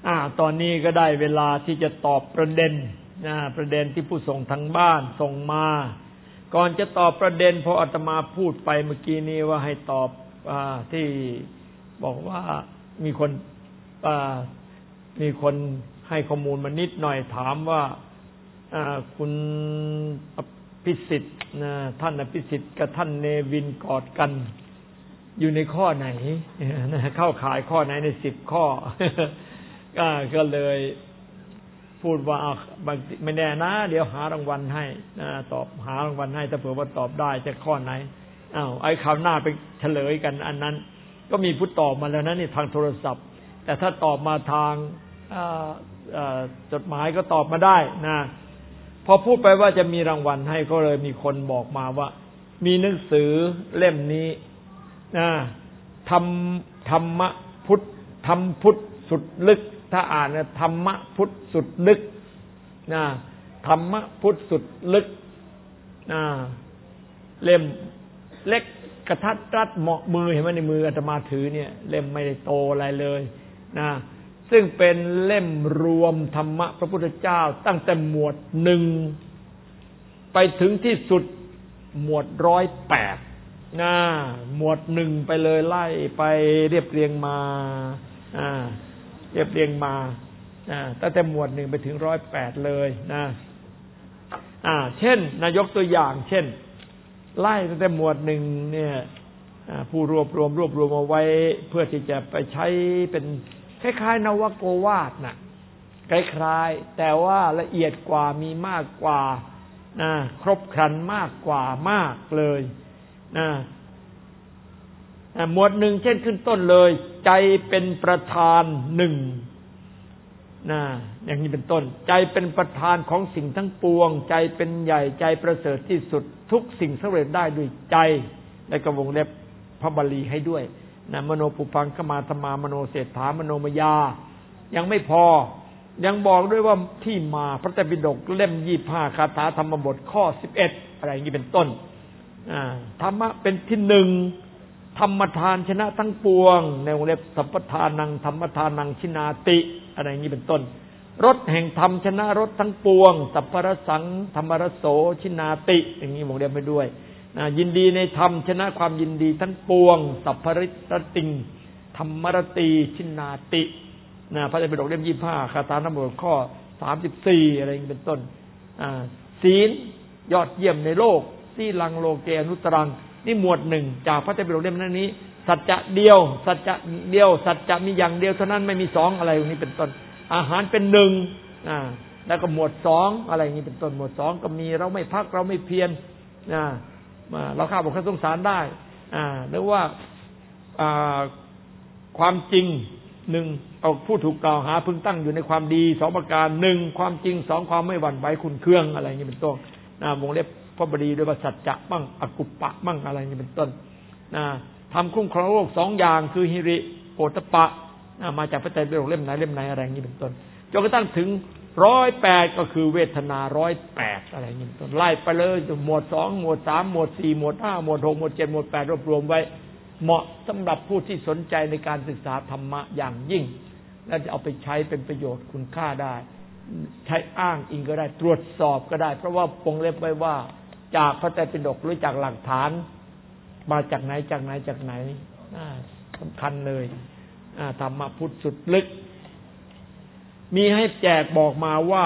ตอนนี้ก็ได้เวลาที่จะตอบประเด็นประเด็นที่ผู้ส่งทางบ้านส่งมาก่อนจะตอบประเด็นพออาตมาพูดไปเมื่อกี้นี้ว่าให้ตอบที่บอกว่ามีคนให้ข้อมูลมานิดหน่อยถามว่าคุณอภิสิทธิ์ท่านอภิสิทธิ์กับท่านเนวินกอดกันอยู่ในข้อไหนเข้าข่ายข้อไหนใน10 ข้อ ก็เลยพูดว่าไม่แน่นะเดี๋ยวหารางวัลให้ตอบหารางวัลให้ถ้าเผื่อว่าตอบได้จะข้อไหนไอ้คราวหน้าไปเฉลยกันอันนั้นก็มีผู้ตอบมาแล้วนะนี่ทางโทรศัพท์แต่ถ้าตอบมาทางจดหมายก็ตอบมาได้นะพอพูดไปว่าจะมีรางวัลให้ก็เลยมีคนบอกมาว่ามีหนังสือเล่มนี้ธรรมพุทธสุดลึกถ้าอ่านเนี่ยธรรมพุทธสุดลึกธรรมพุทธสุดลึกเล่มเล็กกระทัดรัดเหมาะมือเห็นไหมในมืออาตมาถือเนี่ยเล่มไม่ได้โตอะไรเลยซึ่งเป็นเล่มรวมธรรมะพระพุทธเจ้าตั้งแต่หมวด1ไปถึงที่สุดหมวด108หมวด1ไปเลยไล่ไปเรียบเรียงมาตั้งแต่หมวด1ไปถึง108เลยเช่นนายกตัวอย่างเช่นไล่ตั้งแต่หมวด1เนี่ยผู้รวบรวมเอาไว้เพื่อที่จะไปใช้เป็นคล้ายๆนวโกวาทน่ะคล้ายๆแต่ว่าละเอียดกว่ามีมากกว่าครบครันมากกว่ามากเลยหมวด1เช่นขึ้นต้นเลยใจเป็นประธานอย่างนี้เป็นต้นใจเป็นประธานของสิ่งทั้งปวงใจเป็นใหญ่ใจประเสริฐที่สุดทุกสิ่งสำเร็จได้ด้วยใจและก็วงเล็บพระบาลีให้ด้วยมโนปุพังคมาธรรมามโนเศรษฐามโนมยายังไม่พอยังบอกด้วยว่าที่มาพระไตรปิฎกเล่ม25คาถาธรรมบทข้อ11อะไรอย่างนี้เป็นต้นธรรมะเป็นที่1ธรรมทานชนะทั้งปวงในวงเล็บสัพพทานังธรรมทานังชินาติอะไรอย่างนี้เป็นต้นรสแห่งธรรมชนะรสทั้งปวงสัพพรสังธรรมรโสชินาติอย่างนี้วงเล็บไปด้วยยินดีในธรรมชนะความยินดีทั้งปวงสัพพริตติงธรรมรตีชินาติพระไตรปิฎกเล่ม25คาถาธรรมบทข้อ34อะไรอย่างนี้เป็นต้นศีลยอดเยี่ยมในโลกสีลังโลเกอนุตรังนี่หมวด1จากพระไตรปิฎกเล่มนั้นนี้สัจจะเดียวสัจจะเดียวสัจจะมีอย่างเดียวเท่านั้นไม่มี2อะไรอย่างนี้เป็นต้นอาหารเป็น1แล้วก็หมวด2อะไรอย่างนี้เป็นต้นหมวด2ก็มีเราไม่พักเราไม่เพียรเราฆ่าบุคคลสงสารได้หรือว่าความจริง1เอาผู้ถูกกล่าวหาพึงตั้งอยู่ในความดี2ประการ1ความจริง2ความไม่หวั่นไหวขุ่นเคืองอะไรอย่างนี้เป็นต้นวงเล็บพระบดีด้วยว่าสัจจะบ้างอกุปปะบ้างอะไรอย่างนี้เป็นต้นทำคุ้มครองโลก2อย่างคือหิริโอตปะมาจากพระไตรปิฎกเล่มไหนอะไรอย่างนี้เป็นต้นจนกระทั่งถึง108ก็คือเวทนา108อะไรอย่างนี้เป็นต้นไล่ไปเลยหมวด2หมวด3หมวด4หมวด5หมวด6หมวด7หมวด8รวบรวมไว้เหมาะสำหรับผู้ที่สนใจในการศึกษาธรรมะอย่างยิ่งและจะเอาไปใช้เป็นประโยชน์คุณค่าได้ใช้อ้างอิงก็ได้ตรวจสอบก็ได้เพราะว่าวงเล็บไว้ว่าจากพระไตรปิฎกหรือจากหลักฐานมาจากไหนสำคัญเลยธรรมะพุทธสุดลึกมีให้แจกบอกมาว่า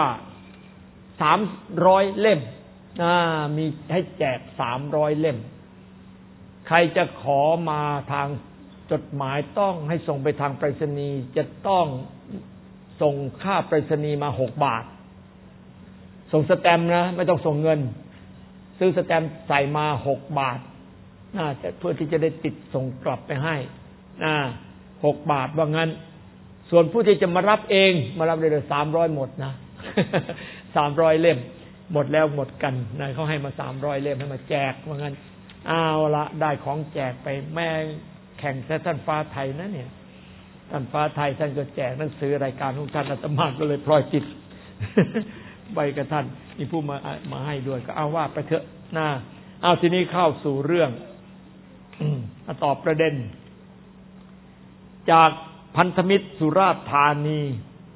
300เล่มมีให้แจก300เล่มใครจะขอมาทางจดหมายต้องให้ส่งไปทางไปรษณีย์จะต้องส่งค่าไปรษณีย์มา6 บาทส่งสแตมป์นะไม่ต้องส่งเงินซื้อสแตมป์ใส่มา6 บาทเพื่อที่จะได้ติดส่งกลับไปให้6 บาทว่างั้นส่วนผู้ที่จะมารับเองมารับได้เลย300หมดนะ300เล่มหมดแล้วหมดกันนะเขาให้มา300เล่มให้มาแจกว่างั้นเอาละได้ของแจกไปแม่แข่งแต่ท่านฟ้าไทยนะเนี่ยท่านฟ้าไทยท่านก็แจกหนังสือรายการของท่านอาตมาก็เลยพลอยติดใบกับท่านมีผู้มาให้ด้วยก็เอาว่าไปเถอะนะเอาทีนี้เข้าสู่เรื่องตอบประเด็นจากพันธมิตรสุราษฎร์ธานี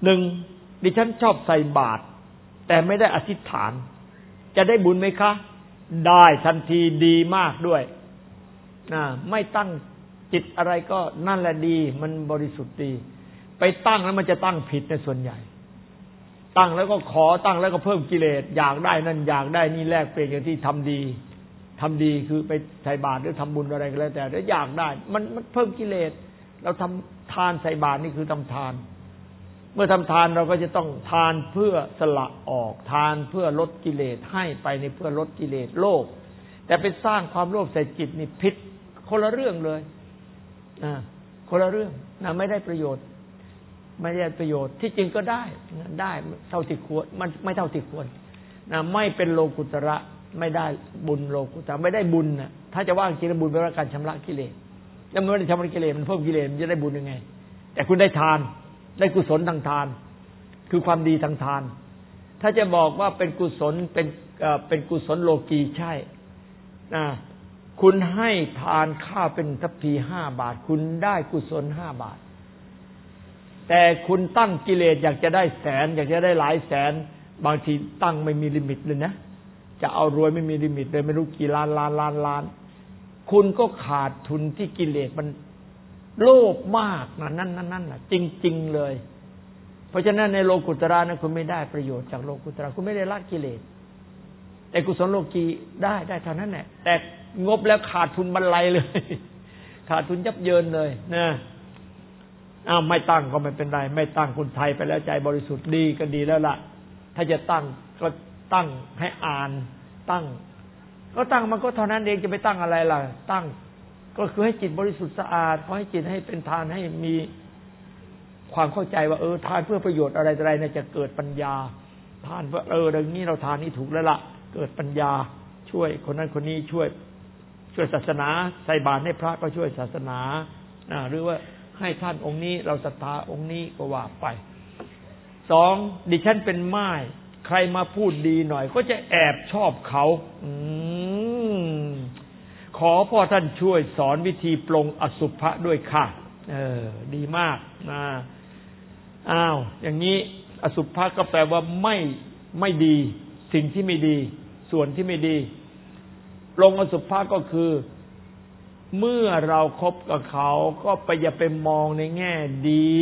หนึ่งดิฉันชอบใส่บาตรแต่ไม่ได้อธิษฐานจะได้บุญไหมคะได้ทันทีดีมากด้วยไม่ตั้งจิตอะไรก็นั่นแหละดีมันบริสุทธิ์ดีไปตั้งแล้วมันจะตั้งผิดในส่วนใหญ่ตั้งแล้วก็ขอตั้งแล้วก็เพิ่มกิเลสอยากได้นั่นอยากได้นี่แลกเปลี่ยนกันที่ทำดีคือไปใส่บาตรหรือทำบุญอะไรก็แล้วแต่แล้วอยากได้มันเพิ่มกิเลสเราทำทานใส่บาตรนี่คือทำทานเมื่อทำทานเราก็จะต้องทานเพื่อสละออกทานเพื่อลดกิเลสให้ไปในเพื่อลดกิเลสโลภแต่ไปสร้างความโลภใส่จิตนี่ผิดคนละเรื่องเลยคนละเรื่องไม่ได้ประโยชน์ที่จริงก็ได้เท่าที่ควรมันไม่เท่าที่ควรไม่เป็นโลกุตระไม่ได้บุญโลกุตระไม่ได้บุญถ้าจะว่าจริงบุญเป็นการชำระกิเลสแล้วมันไม่ได้ชำระกิเลสมันเพิ่มกิเลสมันจะได้บุญยังไงแต่คุณได้ทานได้กุศลทางทานคือความดีทางทานถ้าจะบอกว่าเป็นกุศลเป็นกุศลโลกีใช่คุณให้ทานข้าวเป็นทัพพี5 บาทคุณได้กุศล5 บาทแต่คุณตั้งกิเลสอยากจะได้แสนอยากจะได้หลายแสนบางทีตั้งไม่มีลิมิตเลยนะจะเอารวยไม่มีลิมิตเลยไม่รู้กี่ล้านคุณก็ขาดทุนที่กิเลสมันโลภมากนั่นจริงๆเลยเพราะฉะนั้นในโลกุตระนั้นคุณไม่ได้ประโยชน์จากโลกุตระคุณไม่ได้ละกิเลสแต่กุศลโลกีได้เท่านั้นแหละแต่งบแล้วขาดทุนบรรลัยเลยขาดทุนยับเยินเลยนะไม่ตั้งก็ไม่เป็นไรไม่ตั้งคุณไทยไปแล้วใจบริสุทธิ์ดีก็ดีแล้วล่ะถ้าจะตั้งก็ตั้งให้อ่านตั้งก็ตั้งมันก็เท่านั้นเองจะไปตั้งอะไรล่ะตั้งก็คือให้จิตบริสุทธิ์สะอาดขอให้จิตให้เป็นทานให้มีความเข้าใจว่าทานเพื่อประโยชน์อะไรเนี่ยจะเกิดปัญญาทานเพื่ออย่างนี้เราทานนี่ถูกแล้วล่ะเกิดปัญญาช่วยคนนั้นคนนี้ช่วยศาสนาใส่บาตรให้พระก็ช่วยศาสนาหรือว่าให้ท่านองค์นี้เราศรัทธาองค์นี้ก็ว่าไป2ดิฉันเป็นม่ายใครมาพูดดีหน่อยก็จะแอบชอบเขาขอพ่อท่านช่วยสอนวิธีปลงอสุภะด้วยค่ะดีมากอย่างนี้อสุภะก็แปลว่าไม่ดีสิ่งที่ไม่ดีส่วนที่ไม่ดีปลงอสุภะก็คือเมื่อเราคบกับเขาก็อย่าไปมองในแง่ดี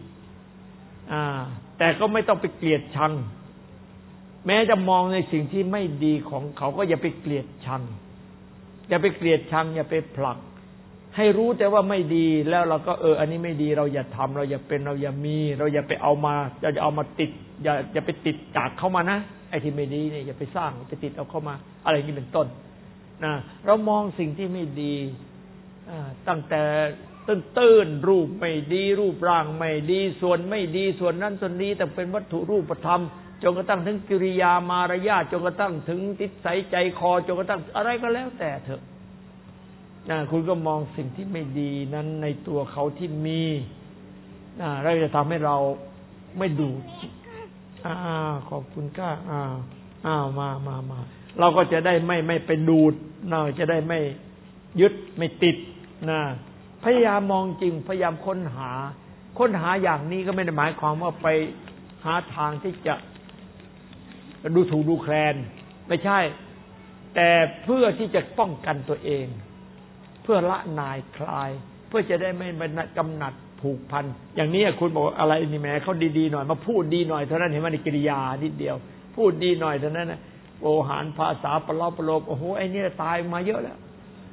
แต่ก็ไม่ต้องไปเกลียดชังแม้จะมองในสิ่งที่ไม่ดีของเขาก็อย่าไปเกลียดชังอย่าไปเกลียดชังอย่าไปผลักให้รู้แต่ว่าไม่ดีแล้วเราก็อันนี้ไม่ดีเราอย่าทำเราอย่าเป็นเราอย่ามีเราอย่าไปเอามาจะเอามาติดอย่าไปติดจากเข้ามานะไอ้ที่ไม่ดีเนี่ยอย่าไปสร้างไปติดเอาเข้ามาอะไรนี้เป็นต้นเรามองสิ่งที่ไม่ดีตั้งแต่ตื้นรูปไม่ดีรูปร่างไม่ดีส่วนไม่ดีส่วนนั้นส่วนนี้แต่เป็นวัตถุรูปธรรมจนกระทั่งถึงกิริยามารยาทจนกระทั่งถึงนิสัยใจคอจนกระทั่งอะไรก็แล้วแต่เถอะคุณก็มองสิ่งที่ไม่ดีนั้นในตัวเขาที่มีแล้วจะทำให้เราไม่ดูขอบคุณค่ะมาเราก็จะได้ไม่ไปดูดจะได้ไม่ยึดไม่ติดพยายามมองจริงพยายามค้นหาอย่างนี้ก็ไม่ได้หมายความว่าไปหาทางที่จะดูถูกดูแคลนไม่ใช่แต่เพื่อที่จะป้องกันตัวเองเพื่อละนายคลายเพื่อจะได้ไม่กำหนัดผูกพันอย่างนี้คุณบอกอะไรนี่แหมเขาดีๆหน่อยมาพูดดีหน่อยเท่านั้นเห็นไหมในกิริยานิดเดียวพูดดีหน่อยเท่านั้นนะโอหารภาษาประโลมโอ้โหไอ้นี่ตายมาเยอะแล้ว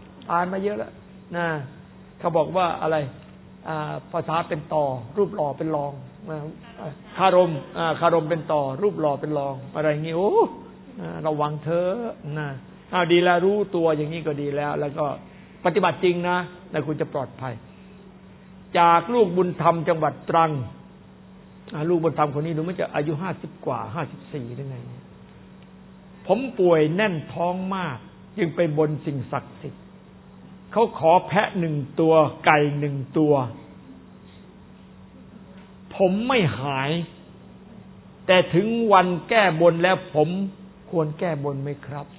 เขาบอกว่าอะไรภาษาเป็นต่อรูปหล่อเป็นรองคารมเป็นต่อรูปหล่อเป็นรองอะไรอย่างงี้โอ้ระวังเธอดีแล้วรู้ตัวอย่างนี้ก็ดีแล้วก็ปฏิบัติจริงนะแล้วคุณจะปลอดภัยจากลูกบุญธรรมจังหวัดตรังลูกบุญธรรมคนนี้ดูมันจะอายุ50 กว่า54ได้ไงผมป่วยแน่นท้องมากจึงไปบนสิ่งศักดิ์สิทธิ์เขาขอแพะ1 ตัวไก่1 ตัวผมไม่หายแต่ถึงวันแก้บนแล้วผมควรแก้บนไหมครับ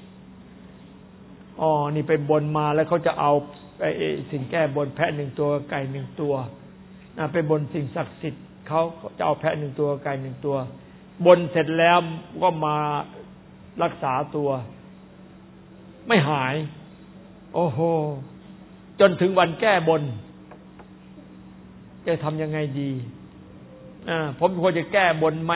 นี่ไปบนมาแล้วเขาจะเอาสิ่งแก้บนแพะ1 ตัวไก่1 ตัวไปบนสิ่งศักดิ์สิทธิ์เขาจะเอาแพะ1 ตัวไก่1 ตัวบนเสร็จแล้วก็มารักษาตัวไม่หายโอ้โหจนถึงวันแก้บนจะทำยังไงดีผมควรจะแก้บนไหม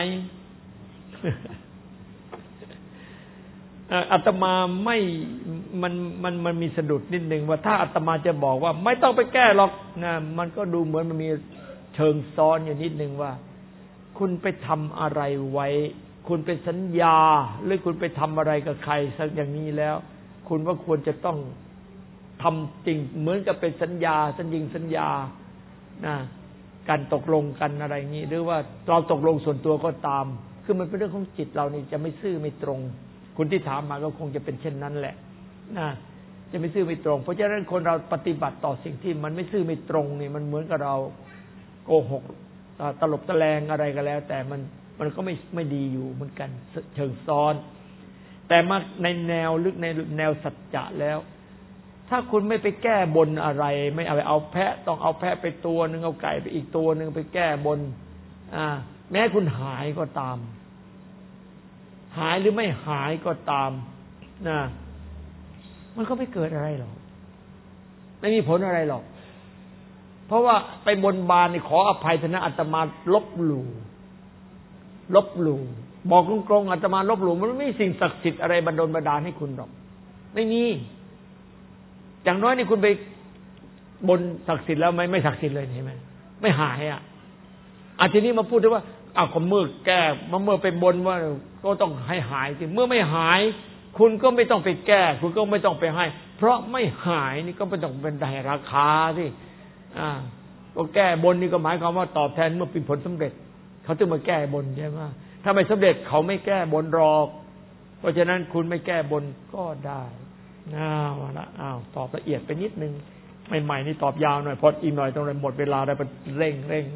อาตมาไม่มันมีสะดุดนิดนึงว่าถ้าอาตมาจะบอกว่าไม่ต้องไปแก้หรอกนะมันก็ดูเหมือนมันมีเชิงซ้อนอยู่นิดนึงว่าคุณไปทำอะไรไว้คุณไปสัญญาหรือคุณไปทำอะไรกับใครสักอย่างนี้แล้วคุณว่าควรจะต้องทำจริงเหมือนกับเป็นสัญญาสัญญานะการตกลงกันอะไรอย่างนี้หรือว่าเราตกลงส่วนตัวก็ตามคือมันเป็นเรื่องของจิตเรานี่จะไม่ซื่อไม่ตรงคุณที่ถามมาก็คงจะเป็นเช่นนั้นแหละนะจะไม่ซื่อไม่ตรงเพราะฉะนั้นคนเราปฏิบัติต่อสิ่งที่มันไม่ซื่อไม่ตรงนี่มันเหมือนกับเราโกหกตลบตะแลงอะไรก็แล้วแต่มันก็ไม่ดีอยู่เหมือนกันเชิงซ้อนแต่มาในแนวลึกในแนวสัจจะแล้วถ้าคุณไม่ไปแก้บนอะไรไม่เอาแพะต้องเอาแพะไปตัวนึงเอาไก่ไปอีกตัวนึงไปแก้บนแม้คุณหายก็ตามหายหรือไม่หายก็ตามนะมันก็ไม่เกิดอะไรหรอกไม่มีผลอะไรหรอกเพราะว่าไปบนบานนี่ขออภัยธนะอาตมาลบหลู่บอกตรงๆอาตมาลบหลู่มันไม่มีสิ่งศักดิ์สิทธิ์อะไรบันดาลให้คุณหรอกไม่มีอย่างน้อยนี่คุณไปบนศักดิ์สิทธิ์แล้วไม่ศักดิ์สิทธิ์เลยเห็นไหมไม่หายทีนี้มาพูดด้วยว่าก็เมื่อแก้เมื่อไปบนว่าก็ต้องให้หายสิเมื่อไม่หายคุณก็ไม่ต้องไปแก้คุณก็ไม่ต้องไปให้เพราะไม่หายนี่ก็ไม่ต้องเป็นได้ราคาสิก็แก้บนนี่ก็หมายความว่าตอบแทนเมื่อเป็นผลสำเร็จเขาถึงมาแก้บนใช่ไหมถ้าไม่สำเร็จเขาไม่แก้บนหรอกเพราะฉะนั้นคุณไม่แก้บนก็ได้ตอบละเอียดไปนิดนึงใหม่ๆนี่ตอบยาวหน่อยพออีกหน่อยต้องหมดเวลาได้ไปเร่ง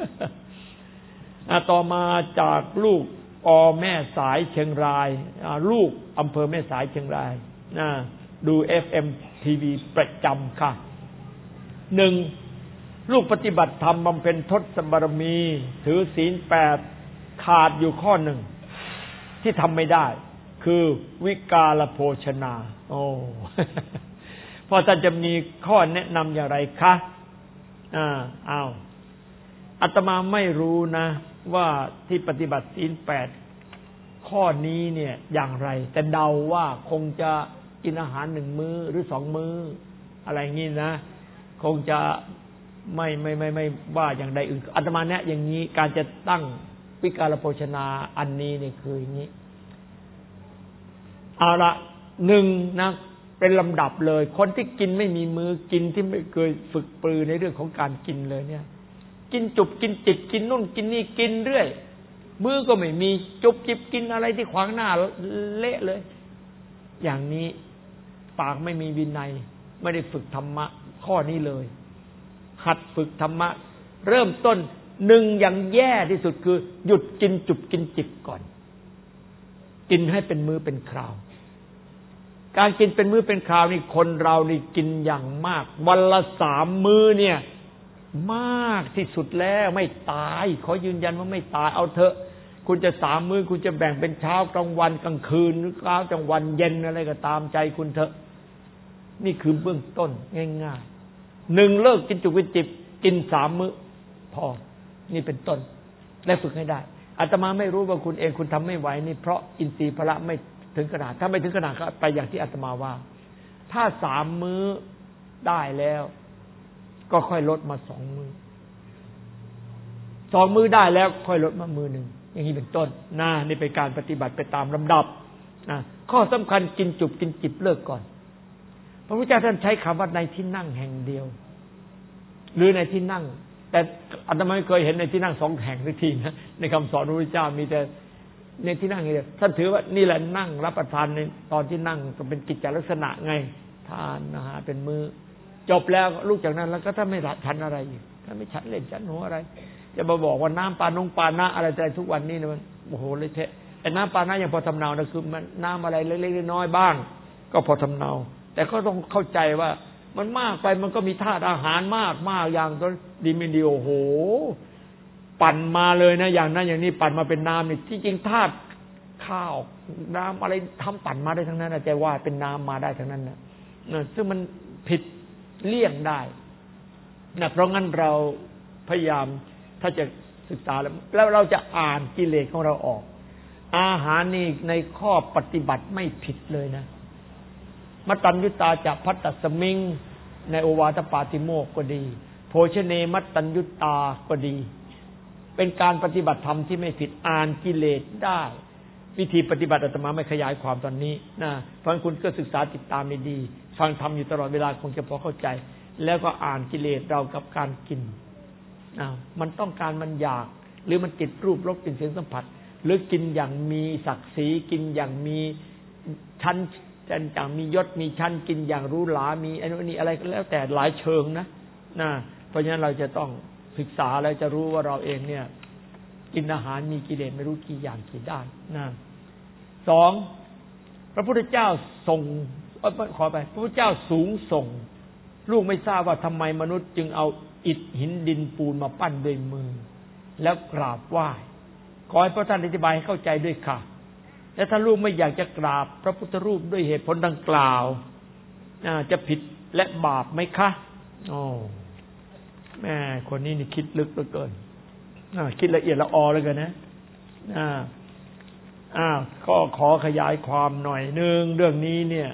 ต่อมาจากลูกแม่สายเชียงรายลูกอำเภอแม่สายเชียงรายดู FM TV ประจำค่ะ 1. ลูกปฏิบัติธรรมบำเพ็ญทศบารมีถือศีล 8ขาดอยู่ข้อหนึ่งที่ทำไม่ได้คือวิกาลโภชนาพอท่านจะมีข้อแนะนำอย่างไรคะอาตมาไม่รู้นะว่าที่ปฏิบัติศีล 8ข้อนี้เนี่ยอย่างไรแต่เดาว่าคงจะกินอาหาร1 มื้อหรือ2 มื้ออะไรงี้นะคงจะไม่ว่าอย่างใดอื่นอาตมาเนี่ยอย่างนี้การจะตั้งวิกาลโภชนาอันนี้เนี่ยคืออย่างนี้เอาละ1นะเป็นลำดับเลยคนที่กินไม่มีมื้อกินที่ไม่เคยฝึกปรือในเรื่องของการกินเลยเนี่ยกินจุบกินจิบกินนู่นกินนี่กินเรื่อยมื้อก็ไม่มีจุบจิบกินอะไรที่ขวางหน้าเละเลยอย่างนี้ปากไม่มีวินัยไม่ได้ฝึกธรรมะข้อนี้เลยหัดฝึกธรรมะเริ่มต้น1อย่างแย่ที่สุดคือหยุดกินจุบกินจิบก่อนกินให้เป็นมื้อเป็นคราวการกินเป็นมื้อเป็นคราวนี่คนเรานี่กินอย่างมากวันละ3 มื้อเนี่ยมากที่สุดแล้วไม่ตายขอยืนยันว่าไม่ตายเอาเถอะคุณจะ3 มื้อคุณจะแบ่งเป็นเช้ากลางวันกลางคืนหรือเช้ากลางวันเย็นอะไรก็ตามใจคุณเถอะนี่คือเบื้องต้นง่ายๆ1เลิกกินจุกกินจิบกิน3 มื้อพอนี่เป็นต้นและฝึกให้ได้อาตมาไม่รู้ว่าคุณเองคุณทำไม่ไหวนี่เพราะอินทรีย์พละไม่ถึงขนาดถ้าไม่ถึงขนาดก็ไปอย่างที่อาตมาว่าถ้า3 มื้อได้แล้วก็ค่อยลดมา2 มื้อ2 มื้อได้แล้วค่อยลดมามื้อนึงอย่างนี้เป็นต้นนี่เป็นการปฏิบัติไปตามลำดับข้อสำคัญกินจุบกินจิบเลิกก่อนพระพุทธเจ้าท่านใช้คำว่าในที่นั่งแห่งเดียวหรือในที่นั่งแต่อาตมาไม่เคยเห็นในที่นั่ง2 แห่งสักทีนะในคำสอนพระพุทธเจ้ามีแต่ในที่นั่งเดียวท่านถือว่านี่แหละนั่งรับประทานในตอนที่นั่งก็เป็นกิจจลักษณะไงทานอาหารเป็นมื้อจบแล้วลูกจากนั้นแล้วก็ถ้าไม่ฉันอะไรอีกถ้าไม่ฉันเล่นฉันหัวอะไรจะมาบอกว่าน้ำปานะอะไรใจทุกวันนี้มันโอ้โหเลยเทะแต่น้ำปานะยังพอทำเนานะคือมันน้ำอะไรเล็กๆน้อยๆบ้างก็พอทำเนาแต่ก็ต้องเข้าใจว่ามันมากไปมันก็มีธาตุอาหารมากอย่างก็ดีไม่ดีโอ้โหปั่นมาเลยนะอย่างนั้นอย่างนี้ปั่นมาเป็นน้ำนี่ที่จริงธาตุข้าวน้ำอะไรทำปั่นมาได้ทั้งนั้นนะใจว่าเป็นน้ำมาได้ทั้งนั้นนะซึ่งมันผิดเลี่ยงได้นะเพราะงั้นเราพยายามถ้าจะศึกษาแล้วเราจะอ่านกิเลสของเราออกอาหารนี่ในข้อปฏิบัติไม่ผิดเลยนะมัตตัญญุตาจะพัตตสมิงในโอวาทปาติโมกข์ก็ดีโภชเนมัตตัญญุตาก็ดีเป็นการปฏิบัติธรรมที่ไม่ผิดอ่านกิเลสได้วิธีปฏิบัติอาตมาไม่ขยายความตอนนี้นะฟังคุณก็ศึกษาติดตามดีๆฟังธรรมอยู่ตลอดเวลาคงจะพอเข้าใจแล้วก็อ่านกิเลสเรากับการกินมันต้องการมันอยากหรือมันติดรูปรสกลิ่นเสียงสัมผัสหรือกินอย่างมีศักดิ์ศรีกินอย่างมีชั้นอย่างมียศมีชั้นกินอย่างหรูหรามีอันนี้อะไรก็แล้วแต่หลายเชิงนะเพราะฉะนั้นเราจะต้องศึกษาแล้วจะรู้ว่าเราเองเนี่ยกินอาหารมีกิเลสไม่รู้กี่อย่างกี่ด้านสองพระพุทธเจ้าทรงขอไปพระพุทธเจ้าสูงส่งลูกไม่ทราบว่าทำไมมนุษย์จึงเอาอิฐหินดินปูนมาปั้นด้วยมือแล้วกราบไหว้ขอให้พระท่านอธิบายให้เข้าใจด้วยค่ะและถ้าลูกไม่อยากจะกราบพระพุทธรูปด้วยเหตุผลดังกล่าวจะผิดและบาปไหมคะโอ้แม่คนนี้นี่คิดลึกเหลือเกินคิดละเอียดละออเลยกันนะก็ขอขยายความหน่อยนึงเรื่องนี้เนี่ย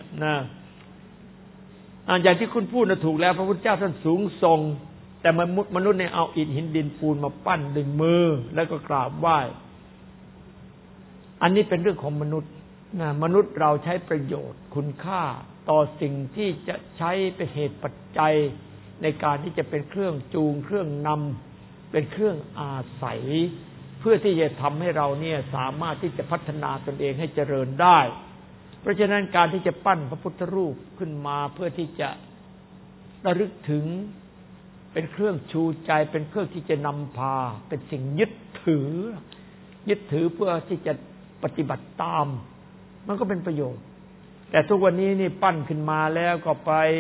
อย่างที่คุณพูดนะถูกแล้วพระพุทธเจ้าท่านสูงส่งแต่มนุษย์เนี่ยเอาอิฐหินดินปูนมาปั้นด้วยมือแล้วก็กราบไหว้อันนี้เป็นเรื่องของมนุษย์มนุษย์เราใช้ประโยชน์คุณค่าต่อสิ่งที่จะใช้เป็นเหตุปัจจัยในการที่จะเป็นเครื่องจูงเครื่องนำเป็นเครื่องอาศัยเพื่อที่จะทำให้เราเนี่ยสามารถที่จะพัฒนาตนเองให้เจริญได้เพราะฉะนั้นการที่จะปั้นพระพุทธรูปขึ้นมาเพื่อที่จะระลึกถึงเป็นเครื่องชูใจเป็นเครื่องที่จะนำพาเป็นสิ่งยึดถือเพื่อที่จะปฏิบัติตามมันก็เป็นประโยชน์แต่ทุกวันนี้นี่ปั้นขึ้นมาแล้วก็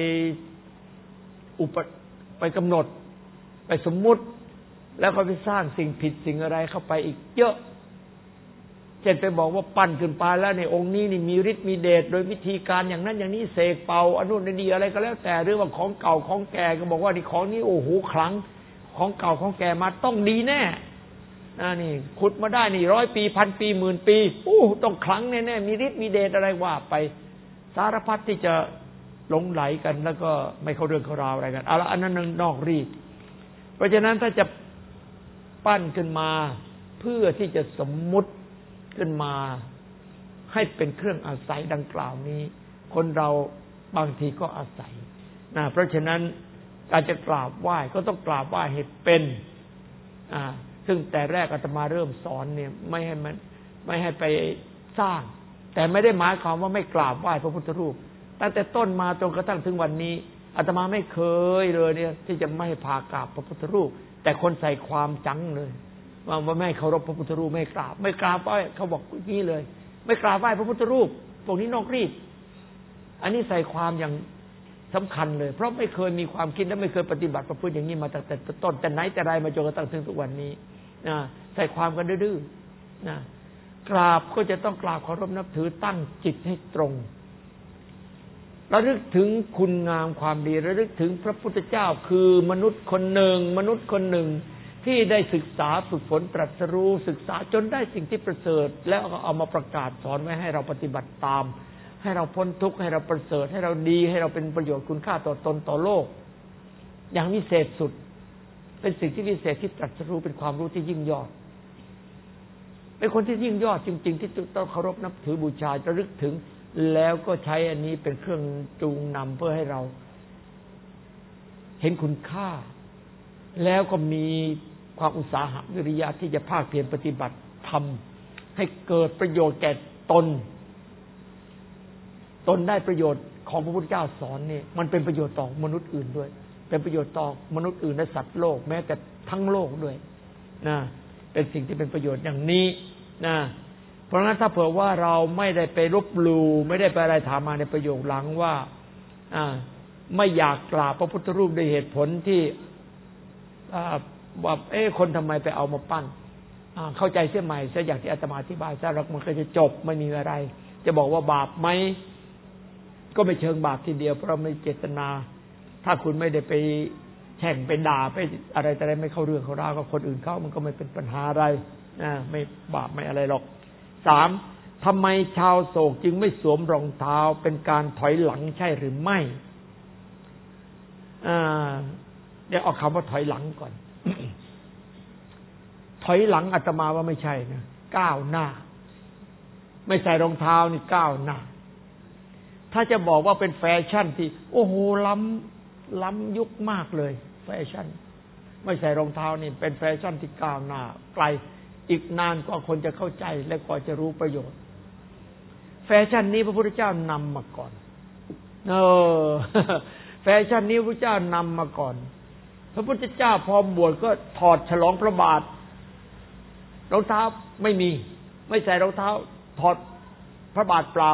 ไปกำหนดไปสมมุติแล้วก็ไปสร้างสิ่งผิดสิ่งอะไรเข้าไปอีกเยอะเช่นไปบอกว่าปั้นขึ้นไปแล้วในองค์นี้นี่มีฤทธิ์มีเดชโดยวิธีการอย่างนั้นอย่างนี้เสกเป่าอนุนดีอะไรก็แล้วแต่หรือว่าของเก่าของแก่ก็บอกว่านี่ของนี้โอ้โหขลังของเก่าของแก่มาต้องดีแน่นี่ขุดมาได้นี่100 ปี1,000 ปี10,000 ปีต้องขลังแน่ๆมีฤทธิ์มีเดชอะไรว่าไปสารพัดที่จะหลงไหลกันแล้วก็ไม่เข้าเรื่องเข้าราวอะไรกันอันนั้นนอกรีดเพราะฉะนั้นถ้าจะปั้นขึ้นมาเพื่อที่จะสมมุติขึ้นมาให้เป็นเครื่องอาศัยดังกล่าวนี้คนเราบางทีก็อาศัยเพราะฉะนั้นการจะกราบไหว้ก็ต้องกราบไหว้ให้เป็นซึ่งแต่แรกอาตมาเริ่มสอนเนี่ยไม่ให้ไปสร้างแต่ไม่ได้หมายความว่าไม่กราบไหว้พระพุทธรูปตั้งแต่ต้นมาจนกระทั่งถึงวันนี้อาตมาไม่เคยเลยเนี่ยที่จะไม่พากราบพระพุทธรูปแต่คนใส่ความจังเลยว่าไม่เคารพพระพุทธรูปไม่กราบไหว้เขาบอกงี้เลยไม่กราบไหว้พระพุทธรูปพวกนี้นอกรีดอันนี้ใส่ความอย่างสำคัญเลยเพราะไม่เคยมีความคิดและไม่เคยปฏิบัติประพฤติอย่างนี้มาตั้งแต่ต้นแต่ไหนแต่ไรมาจนกระทั่งถึงทุกวันนี้ใส่ความกันดื้อกราบก็จะต้องกราบเคารพนับถือตั้งจิตให้ตรงระลึกถึงคุณงามความดีระลึกถึงพระพุทธเจ้าคือมนุษย์คนหนึ่งที่ได้ศึกษาฝึกฝนตรัสรู้ศึกษาจนได้สิ่งที่ประเสริฐแล้วก็เอามาประกาศสอนไว้ให้เราปฏิบัติตามให้เราพ้นทุกข์ให้เราประเสริฐให้เราดีให้เราเป็นประโยชน์คุณค่าต่อตนต่อโลกอย่างวิเศษสุดเป็นสิ่งที่วิเศษที่ตรัสรู้เป็นความรู้ที่ยิ่งยอดเป็นคนที่ยิ่งยอดจริงๆที่ต้องเคารพนับถือบูชาระลึกถึงแล้วก็ใช้อันนี้เป็นเครื่องจูงนำเพื่อให้เราเห็นคุณค่าแล้วก็มีความอุตสาหะวิริยะที่จะภาคเพียรปฏิบัติทำให้เกิดประโยชน์แก่ตนได้ประโยชน์ของพระพุทธเจ้าสอนนี่มันเป็นประโยชน์ต่อมนุษย์อื่นด้วยเป็นประโยชน์ต่อมนุษย์อื่นและสัตว์โลกแม้แต่ทั้งโลกด้วยเป็นสิ่งที่เป็นประโยชน์อย่างนี้เพราะงั้นถ้าเผื่อว่าเราไม่ได้ไปลบหลู่ไม่ได้ไปอะไรถามมาในประโยคหลังว่าไม่อยากกราบพระพุทธรูปด้วยเหตุผลที่ว่าคนทำไมไปเอามาปั้นเข้าใจเสียใหม่ซะอย่างที่อาตมาอธิบายซะแล้วมันก็จะจบไม่มีอะไรจะบอกว่าบาปไหมก็ไม่เชิงบาปทีเดียวเพราะไม่เจตนาถ้าคุณไม่ได้ไปแช่งไปด่าไปอะไรแต่อะไรไม่เข้าเรื่องเข้าราวกับคนอื่นเขามันก็ไม่เป็นปัญหาอะไรไม่บาปไม่อะไรหรอก3ทำไมชาวโศกจึงไม่สวมรองเท้าเป็นการถอยหลังใช่หรือไม่เดี๋ยวเอาคำว่าถอยหลังก่อน ถอยหลังอาตมาว่าไม่ใช่นะก้าวหน้าไม่ใส่รองเท้านี่ก้าวหน้าถ้าจะบอกว่าเป็นแฟชั่นที่โอ้โหล้ำยุคมากเลยแฟชั่นไม่ใส่รองเท้านี่เป็นแฟชั่นที่ก้าวหน้าไกลอีกนานกว่าคนจะเข้าใจและกว่าจะรู้ประโยชน์แฟชั่นนี้พระพุทธเจ้านำมาก่อนแฟชั่นนี้พระพุทธเจ้านำมาก่อนพระพุทธเจ้าพอบวชก็ถอดฉลองพระบาทรองเท้าไม่มีไม่ใส่รองเท้าถอดพระบาทเปล่า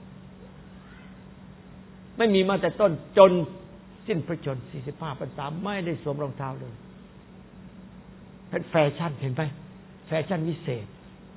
ไม่มีมาแต่ต้นจนสิ้นพระชนม์45 พรรษาไม่ได้สวมรองเท้าเลยเป็นแฟชั่นเห็นไหมแฟชั่นวิเศษ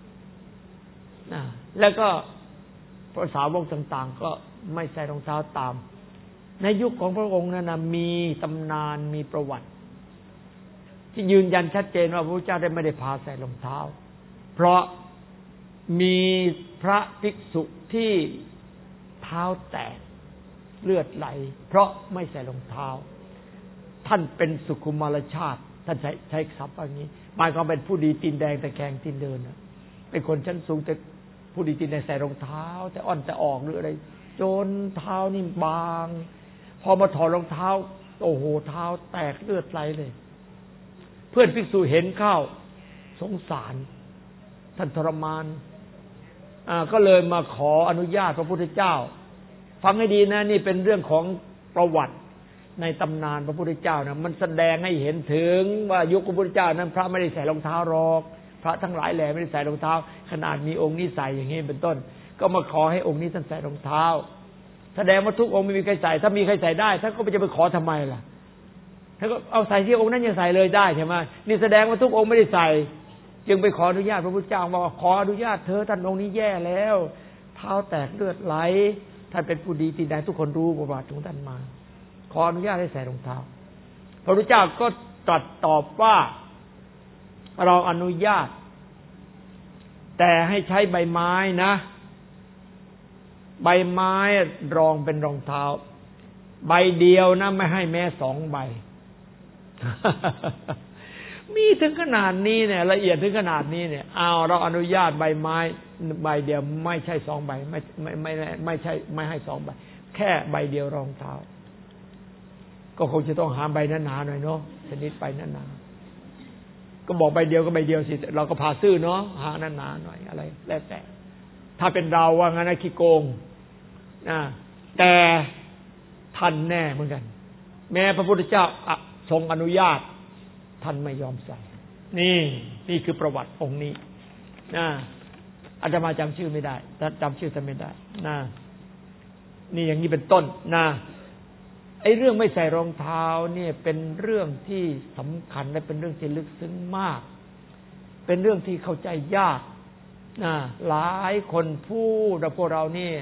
แล้วก็พระสาวกต่างๆก็ไม่ใส่รองเท้าตามในยุคของพระองค์นั้นนะมีตำนานมีประวัติที่ยืนยันชัดเจนว่าพระพุทธเจ้าได้ไม่ได้พาใส่รองเท้าเพราะมีพระภิกษุที่เท้าแตกเลือดไหลเพราะไม่ใส่รองเท้าท่านเป็นสุขุมารชาติท่านใช้ศัพท์อย่างนี้หมายความเป็นผู้ดีตีนแดงแต่แข็งตีนเดินเป็นคนชั้นสูงแต่ผู้ดีตีนแดงใส่รองเท้าแต่อ่อนแต่ออกหรืออะไรจนเท้านี่บางพอมาถอดรองเท้าโอ้โหเท้าแตกเลือดไหลเลยเพื่อนภิกษุเห็นเข้าสงสารท่านทรมานก็เลยมาขออนุญาตพระพุทธเจ้าฟังให้ดีนะนี่เป็นเรื่องของประวัติในตำนานพระพุทธเจ้านะมันแสดงให้เห็นถึงว่ายุคพระพุทธเจ้านั้นพระไม่ได้ใส่รองเท้าหรอกพระทั้งหลายแหล่ไม่ได้ใส่รองเท้าขนาดมีองค์นี้ใส่อย่างนี้เป็นต้นก็มาขอให้องค์นี้ท่านใส่รองเท้าแสดงว่าทุกองค์ไม่มีใครใส่ถ้ามีใครใส่ได้ท่านก็จะไปขอทำไมล่ะท่านก็เอาใส่ที่องค์นั้นยังใส่เลยได้ใช่ไหมนี่แสดงว่าทุกองค์ไม่ได้ใส่จึงไปขออนุญาตพระพุทธเจ้าว่าขออนุญาตเธอท่านองค์นี้แย่แล้วเท้าแตกเลือดไหลท่านเป็นผู้ดีตีนแดงทุกคนรู้ประวัติของท่านมาขออนุญาตให้ใส่รองเท้าพระพุทธเจ้าก็ตรัสตอบว่าเราอนุญาตแต่ให้ใช้ใบไม้นะใบไม้รองเป็นรองเท้าใบเดียวนะไม่ให้แม้2 ใบ มีถึงขนาดนี้เนี่ยละเอียดถึงขนาดนี้เนี่ยเราอนุญาตใบไม้ใบเดียวไม่ใช่2 ใบไม่ใช่ไม่ให้2 ใบแค่ใบเดียวรองเท้าก็คงจะต้องหาใบหนาๆหน่อยเนาะชนิดใบหนาๆก็บอกใบเดียวก็ใบเดียวสิเราก็พาซื่อเนาะหาหนาๆหน่อยอะไรแล้วแต่ถ้าเป็นเราว่างั้นนะขี้โกงแต่ท่านแน่เหมือนกันแม้พระพุทธเจ้าทรงอนุญาตท่านไม่ยอมใส่นี่คือประวัติองค์นี้อาตมาจำชื่อไม่ได้จำชื่อท่านไม่ได้นี่อย่างนี้เป็นต้นไอ้เรื่องไม่ใส่รองเท้าเนี่ยเป็นเรื่องที่สำคัญและเป็นเรื่องที่ลึกซึ้งมากเป็นเรื่องที่เข้าใจยากหลายคนพูดแต่พวกเรานี่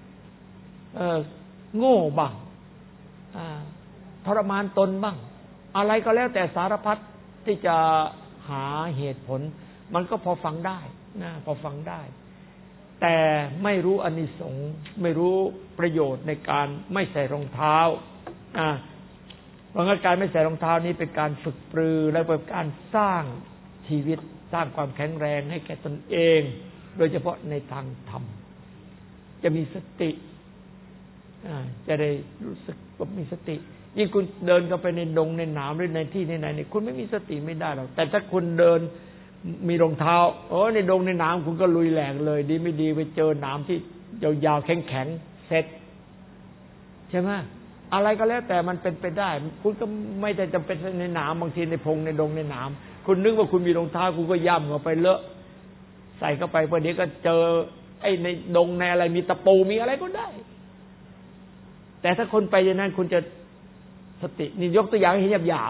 โง่บ้างทรมานตนบ้างอะไรก็แล้วแต่สารพัดที่จะหาเหตุผลมันก็พอฟังได้พอฟังได้แต่ไม่รู้อานิสงส์ไม่รู้ประโยชน์ในการไม่ใส่รองเท้าเพราะงั้นการไม่ใส่รองเท้านี้เป็นการฝึกปรือและเป็นการสร้างชีวิตสร้างความแข็งแรงให้แก่ตนเองโดยเฉพาะในทางธรรมจะมีสติจะได้รู้สึกว่ามีสติยิ่งคุณเดินเข้าไปในดงในหนามหรือในที่ไหนๆเนี่ยคุณไม่มีสติไม่ได้หรอกแต่ถ้าคุณเดินมีรองเท้าในดงในหนามคุณก็ลุยแหลกเลยดีไม่ดีไปเจอหนามที่ยาวๆแข็งๆเสร็จใช่ไหมอะไรก็แล้วแต่มันเป็นไปได้คุณก็ไม่ได้จำเป็นในหนามบางทีในพงในดงในหนามคุณนึกว่าคุณมีรองเท้าคุณก็ย่ำเข้าไปเลอะใส่เข้าไปพอดีก็เจอไอ้ในดงในอะไรมีตะปูมีอะไรก็ได้แต่ถ้าคนไปอย่างนั้นคุณจะสตินี่ยกตัวอย่างให้หยาบ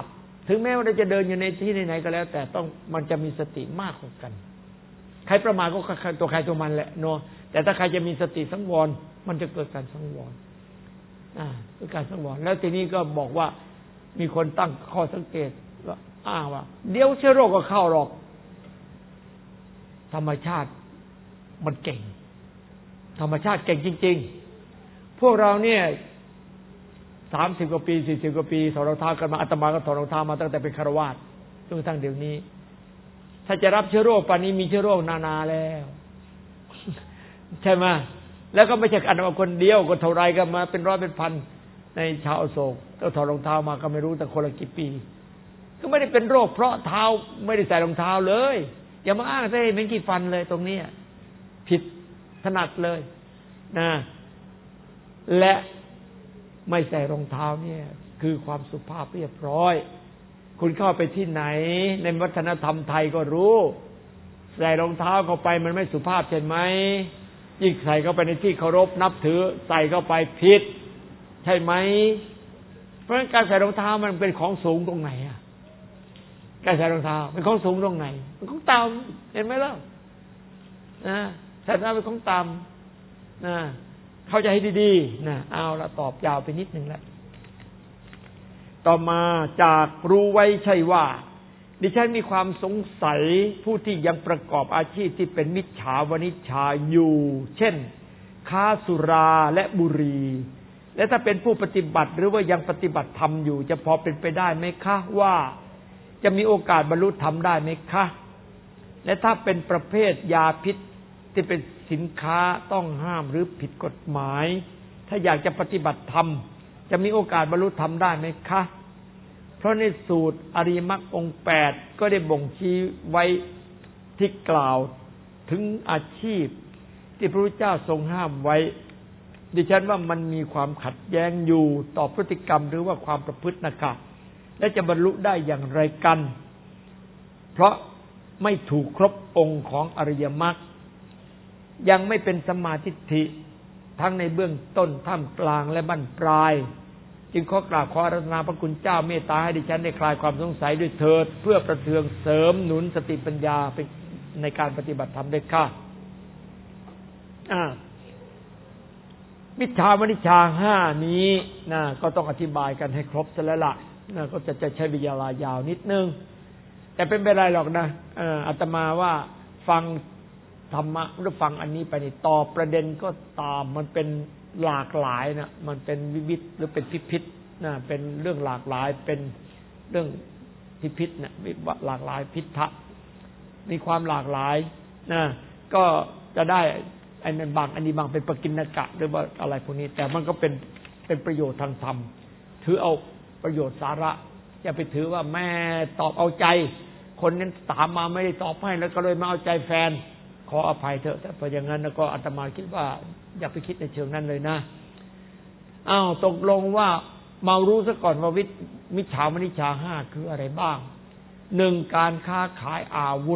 ถึงแม้ว่าเราจะเดินอยู่ในที่ไหนๆก็แล้ว แต่ต้องมันจะมีสติมากกว่ากันใครประมาทก็ตัวใครตัวมันแหละเนาะแต่ถ้าใครจะมีสติสังวรมันจะเกิดการสังวรเกิดการสังวรแล้วทีนี้ก็บอกว่ามีคนตั้งข้อสังเกตว่าว่าเดี๋ยวเชื้อโรคก็เข้าหรอกธรรมชาติมันเก่งธรรมชาติเก่งจริงๆพวกเราเนี่ย30 กว่าปี40 กว่าปีถอดรองเท้ากันมาอาตมาก็ถอดรองเท้ามาตั้งแต่เป็นฆราวาสจนกระทั่งเดี๋ยวนี้ถ้าจะรับเชื้อโรคป่านนี้มีเชื้อโรคนาแล้วใช่ไหมแล้วก็ไม่ใช่อันว่าคนเดียวก็เท่าไรกันมาเป็นร้อยเป็นพันในชาวอโศกก็ถอดรองเท้ามาก็ไม่รู้แต่คนละกี่ปีก็ไม่ได้เป็นโรคเพราะเท้าไม่ได้ใส่รองเท้าเลยอย่ามาอ้างซะเหม็นขี้ฟันเลยตรงนี้ผิดถนัดเลยนะและไม่ใส่รองเท้าเนี่ยคือความสุภาพเรียบร้อยคุณเข้าไปที่ไหนในวัฒนธรรมไทยก็รู้ใส่รองเท้าเข้าไปมันไม่สุภาพใช่ไหมยิ่งใส่เข้าไปในที่เคารพนับถือใส่เข้าไปผิดใช่ไหมเพราะฉะนั้นการใส่รองเท้ามันเป็นของสูงตรงไหนการใส่รองเท้าเป็นของสูงตรงไหนเป็นของต่ำเห็นไหมล่ะใส่รองเท้าเป็นของต่ำเข้าใจให้ดีๆนะเอาละตอบยาวไปนิดนึงแล้วต่อมาจากรู้ไว้ใช่ว่าดิฉันมีความสงสัยผู้ที่ยังประกอบอาชีพที่เป็นมิจฉาวณิชชาอยู่เช่นค้าสุราและบุหรี่และถ้าเป็นผู้ปฏิบัติหรือว่ายังปฏิบัติธรรมอยู่จะพอเป็นไปได้ไหมคะว่าจะมีโอกาสบรรลุธรรมได้ไหมคะและถ้าเป็นประเภทยาพิษที่เป็นสินค้าต้องห้ามหรือผิดกฎหมายถ้าอยากจะปฏิบัติธรรมจะมีโอกาสบรรลุธรรมได้ไหมคะเพราะในสูตรอริยมรรคองค์8ก็ได้บ่งชี้ไว้ที่กล่าวถึงอาชีพที่พระพุทธเจ้าทรงห้ามไว้ดิฉันว่ามันมีความขัดแย้งอยู่ต่อพฤติกรรมหรือว่าความประพฤตินะคะและจะบรรลุได้อย่างไรกันเพราะไม่ถูกครบองค์ของอริยมรรคยังไม่เป็นสัมมาทิฏฐิทั้งในเบื้องต้นท่ามกลางและบั้นปลายจึงขอกราบขออาราธนาพระคุณเจ้าเมตตาให้ดิฉันได้คลายความสงสัยด้วยเถิดเพื่อประเทืองเสริมหนุนสติปัญญาในการปฏิบัติธรรมด้วยค่ะมิจฉาวณิชชา5นี้นะก็ต้องอธิบายกันให้ครบซะแล้วล่ะนะก็จะใช้วิทยายาวนิดนึงแต่เป็นไปได้หรอกนะอาตมาว่าฟังธรรมะหรือฟังอันนี้ไปนี่ตอบประเด็นก็ตามมันเป็นหลากหลายนะมันเป็นวิวิธหรือเป็นพิพิธนะเป็นเรื่องหลากหลายเป็นเรื่องพิพิธนะหลากหลายพิธะมีความหลากหลายนะก็จะได้อันนั้นบางอันนี้บางเป็นปกิณกะหรือว่าอะไรพวกนี้แต่มันก็เป็นประโยชน์ทางธรรมถือเอาประโยชน์สาระอย่าไปถือว่าแม่ตอบเอาใจคนนั้นถามมาไม่ได้ตอบให้แล้วก็เลยมาเอาใจแฟนขออภัยเถอะแต่พออย่างนั้นแล้วก็อาตมาคิดว่าอย่าไปคิดในเชิงนั้นเลยนะตกลงว่ามารู้ซะก่อนว่ามิจฉาวณิชชา5คืออะไรบ้าง1การค้าขายอาวุธ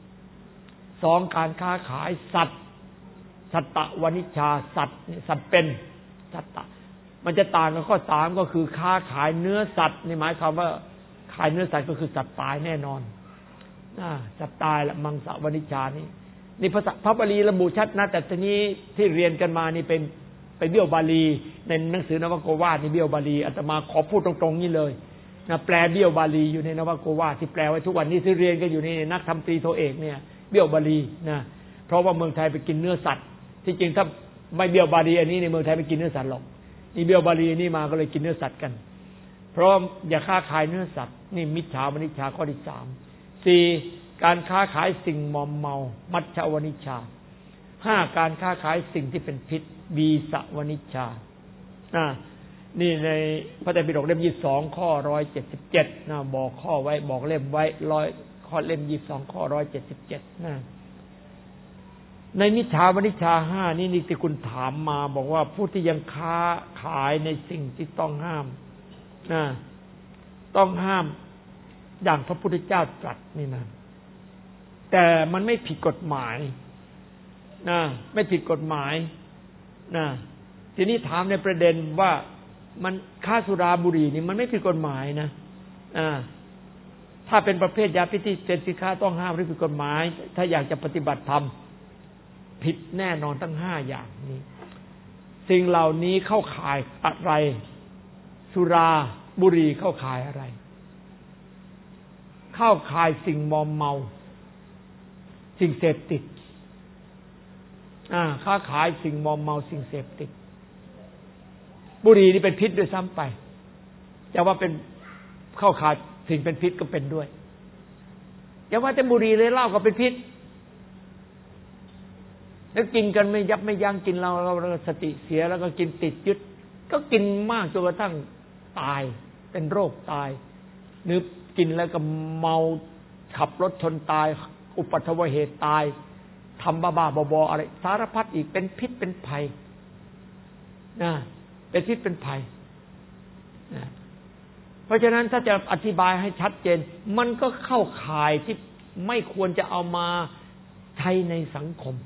2การค้าขายสัตว์สัตตวณิชชาสัตว์เป็นสัตตะมันจะต่างกับข้อ3ก็คือค้าขายเนื้อสัตว์นี่หมายความว่าขายเนื้อสัตว์ก็คือสัตว์ตายแน่นอนสัตว์ตายละมังสวณิชชานี่ภาษาพระบาลีระบุชัดนะแต่ทีนี้ที่เรียนกันมานี่เป็นไปเบี้ยวบาลีในหนังสือนวโกวาทนี่เบี้ยวบาลีอาตมาขอพูดตรงๆนี่เลยนะแปลเบี้ยวบาลีอยู่ในนวโกวาทที่แปลไว้ทุกวันนี้ที่เรียนกันอยู่ในนักธรรมตรีโทเอกเนี่ยเบี้ยวบาลีนะเพราะว่าเมืองไทยไปกินเนื้อสัตว์ที่จริงถ้าไม่เบี้ยวบาลีอันนี้ในเมืองไทยไม่กินเนื้อสัตว์หรอกนี่เบี้ยวบาลีนี่มาก็เลยกินเนื้อสัตว์กันเพราะอย่าค้าขายเนื้อสัตว์นี่มิจฉาวณิชชาข้อที่3 4การค้าขายสิ่งมอมเมามัชฌวณิชชา5การค้าขายสิ่งที่เป็นพิษวีสวณิชชานี่ในพระไตรปิฎกเล่ม22ข้อ177นะบอกข้อไว้บอกเล่มไว้100ข้อเล่ม22ข้อ177นะในมิจฉาวณิชชา5นี่ที่คุณถามมาบอกว่าผู้ที่ยังค้าขายในสิ่งที่ต้องห้ามต้องห้ามอย่างพระพุทธเจ้าตรัสนี่นะแต่มันไม่ผิดกฎหมายไม่ผิดกฎหมายทีนี้ถามในประเด็นว่ามันค้าสุราบุหรี่นี่มันไม่ผิดกฎหมายนะถ้าเป็นประเภทยาพิษที่เป็นสินค้าต้องห้ามหรือผิดกฎหมายถ้าอยากจะปฏิบัติธรรมผิดแน่นอนทั้ง5อย่างนี้สิ่งเหล่านี้เข้าข่ายอะไรสุราบุหรี่เข้าข่ายอะไรเข้าข่ายสิ่งมอมเมาสิ่งเสพติดค้าขายสิ่งมอมเมาสิ่งเสพติดบุหรี่นี่เป็นพิษด้วยซ้ำไปจะว่าเป็นเข้าข่ายสิ่งเป็นพิษก็เป็นด้วยอย่าว่าแต่บุหรี่เลยเหล้าก็เป็นพิษแล้วกินกันไม่ยับไม่ยั้งกินเราสติเสียแล้วก็กินติดยึดก็กินมากจนกระทั่งตายเป็นโรคตายนึกกินแล้วก็เมาขับรถชนตายอุบัติเหตุตายทำบ้าๆบอๆอะไรสารพัดอีกเป็นพิษเป็นภัยนะเป็นพิษเป็นภัยนะเพราะฉะนั้นถ้าจะอธิบายให้ชัดเจนมันก็เข้าข่ายที่ไม่ควรจะเอามาใช้ในสังคม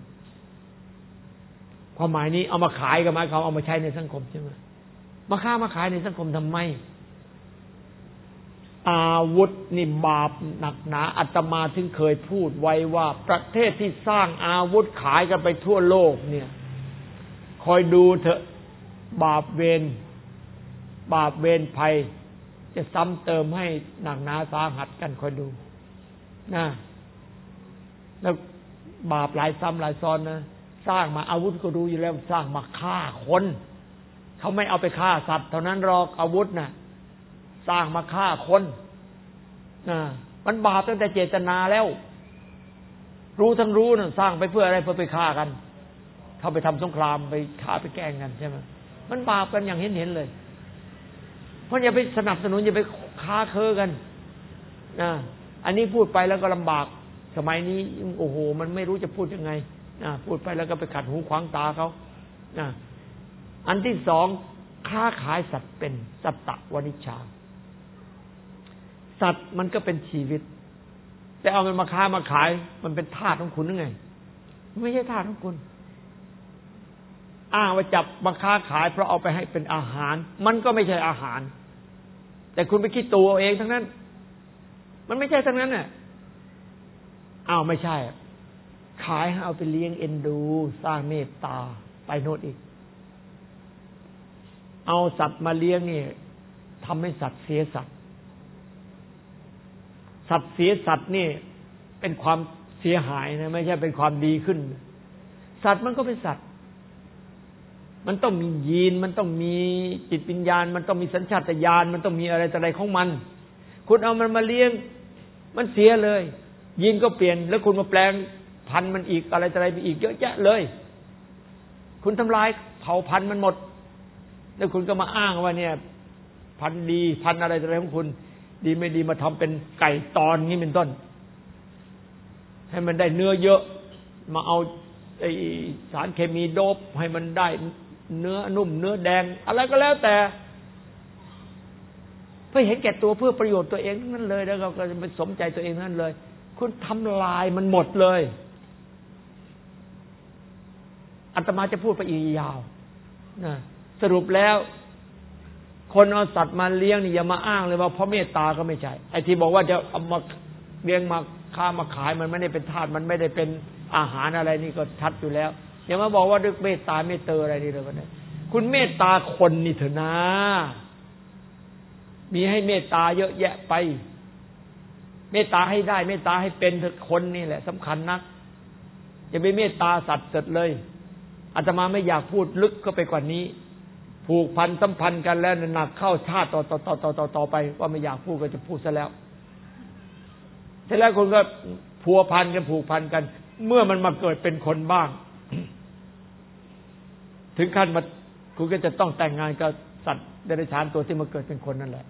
ความหมายนี้เอามาขายกับหมายเขาเอามาใช้ในสังคมใช่ไหมมาค้ามาขายในสังคมทำไมอาวุธนี่บาปหนักหนาอาตมาถึงเคยพูดไว้ว่าประเทศที่สร้างอาวุธขายกันไปทั่วโลกเนี่ยคอยดูเถอะบาปเวรภัยจะซ้ำเติมให้หนักหนาสาหัสกันคอยดูนะแล้วบาปหลายซ้ำหลายซ้อนนะสร้างมาอาวุธก็รู้อยู่แล้วสร้างมาฆ่าคนเขาไม่เอาไปฆ่าสัตว์เท่านั้นหรอกอาวุธน่ะสร้างมาฆ่าคนมันบาปตั้งแต่เจตนาแล้วรู้ทั้งรู้นะสร้างไปเพื่ออะไรเพื่อไปฆ่ากันเข้าไปทำสงครามไปฆ่าไปแกล้งกันใช่ไหมมันบาปกันอย่างเห็นเลยเพราะอย่าไปสนับสนุนอย่าไปค้าเค้อกันอันนี้พูดไปแล้วก็ลำบากสมัยนี้โอ้โหมันไม่รู้จะพูดยังไงพูดไปแล้วก็ไปขัดหูขวางตาเขาอันที่สองค้าขายสัตว์เป็นสัตตวนิชฌาสัตว์มันก็เป็นชีวิตแต่เอามันมาค้ามาขายมันเป็นทาสของคุณหรือไงไม่ใช่ทาสของคุณอ้างว่าจับมาค้าขายเพราะเอาไปให้เป็นอาหารมันก็ไม่ใช่อาหารแต่คุณไปคิดตัวเองทั้งนั้นมันไม่ใช่ทั้งนั้นน่ะไม่ใช่ขายให้เอาไปเลี้ยงเอ็นดูสร้างเมตตาไปโน่นอีกเอาสัตว์มาเลี้ยงนี่ทำให้สัตว์เสียสัตว์เสียสัตว์นี่เป็นความเสียหายนะไม่ใช่เป็นความดีขึ้นสัตว์มันก็เป็นสัตว์มันต้องมียีนมันต้องมีจิตวิญญาณมันต้องมีสัญชาตญาณมันต้องมีอะไรต่ออะไรของมันคุณเอามันมาเลี้ยงมันเสียเลยยีนก็เปลี่ยนแล้วคุณมาแปลงพันธุ์มันอีกอะไรต่ออะไรไปอีกเยอะแยะเลยคุณทำลายเผ่าพันธุ์มันหมดแล้วคุณก็มาอ้างว่าเนี่ยพันธุ์ดีพันธุ์อะไรต่ออะไรของคุณดีไม่ดีมาทำเป็นไก่ตอนนี้เป็นต้นให้มันได้เนื้อเยอะมาเอาไอสารเคมีโดปให้มันได้เนื้อนุ่มเนื้อแดงอะไรก็แล้วแต่เพื่อเห็นแก่ตัวเพื่อประโยชน์ตัวเองนั่นเลยแล้วก็จะไปสมใจตัวเองนั่นเลยคุณทำลายมันหมดเลยอาตมาจะพูดไปอีกยาวนะสรุปแล้วคนเอาสัตว์มาเลี้ยงนี่อย่ามาอ้างเลยว่าเพราะเมตตาก็ไม่ใช่ไอ้ที่บอกว่าจะเอามาเลี้ยงมาค้ามาขายมันไม่ได้เป็นทาสมันไม่ได้เป็นอาหารอะไรนี่ก็ชัดอยู่แล้วอย่ามาบอกว่าด้วยเมตตาเมตเตอร์อะไรนี่เลยก็ได้คุณเมตตาคนนี่เถอะนะมีให้เมตตาเยอะแยะไปเมตตาให้ได้เมตตาให้เป็นคนนี่แหละสำคัญนักอย่าไปเมตตาสัตว์เกิดเลยอาตมาไม่อยากพูดลึกเข้าไปกว่านี้ผูกพันสัมพันธ์กันแล้วหนักเข้าชาติต่อไปว่าไม่อยากพูดก็จะพูดซะแล้วเสร็จแล้วคนก็พัวพันกันผูกพันกันเมื่อมันมาเกิดเป็นคนบ้าง ถึงขั้นมาคุณก็จะต้องแต่งงานกับสัตว์เดรัจฉานตัวที่มาเกิดเป็นคนนั่นแหละ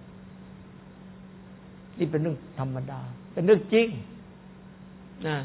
นี่เป็นเรื่องธรรมดาเป็นเรื่องจริงนะ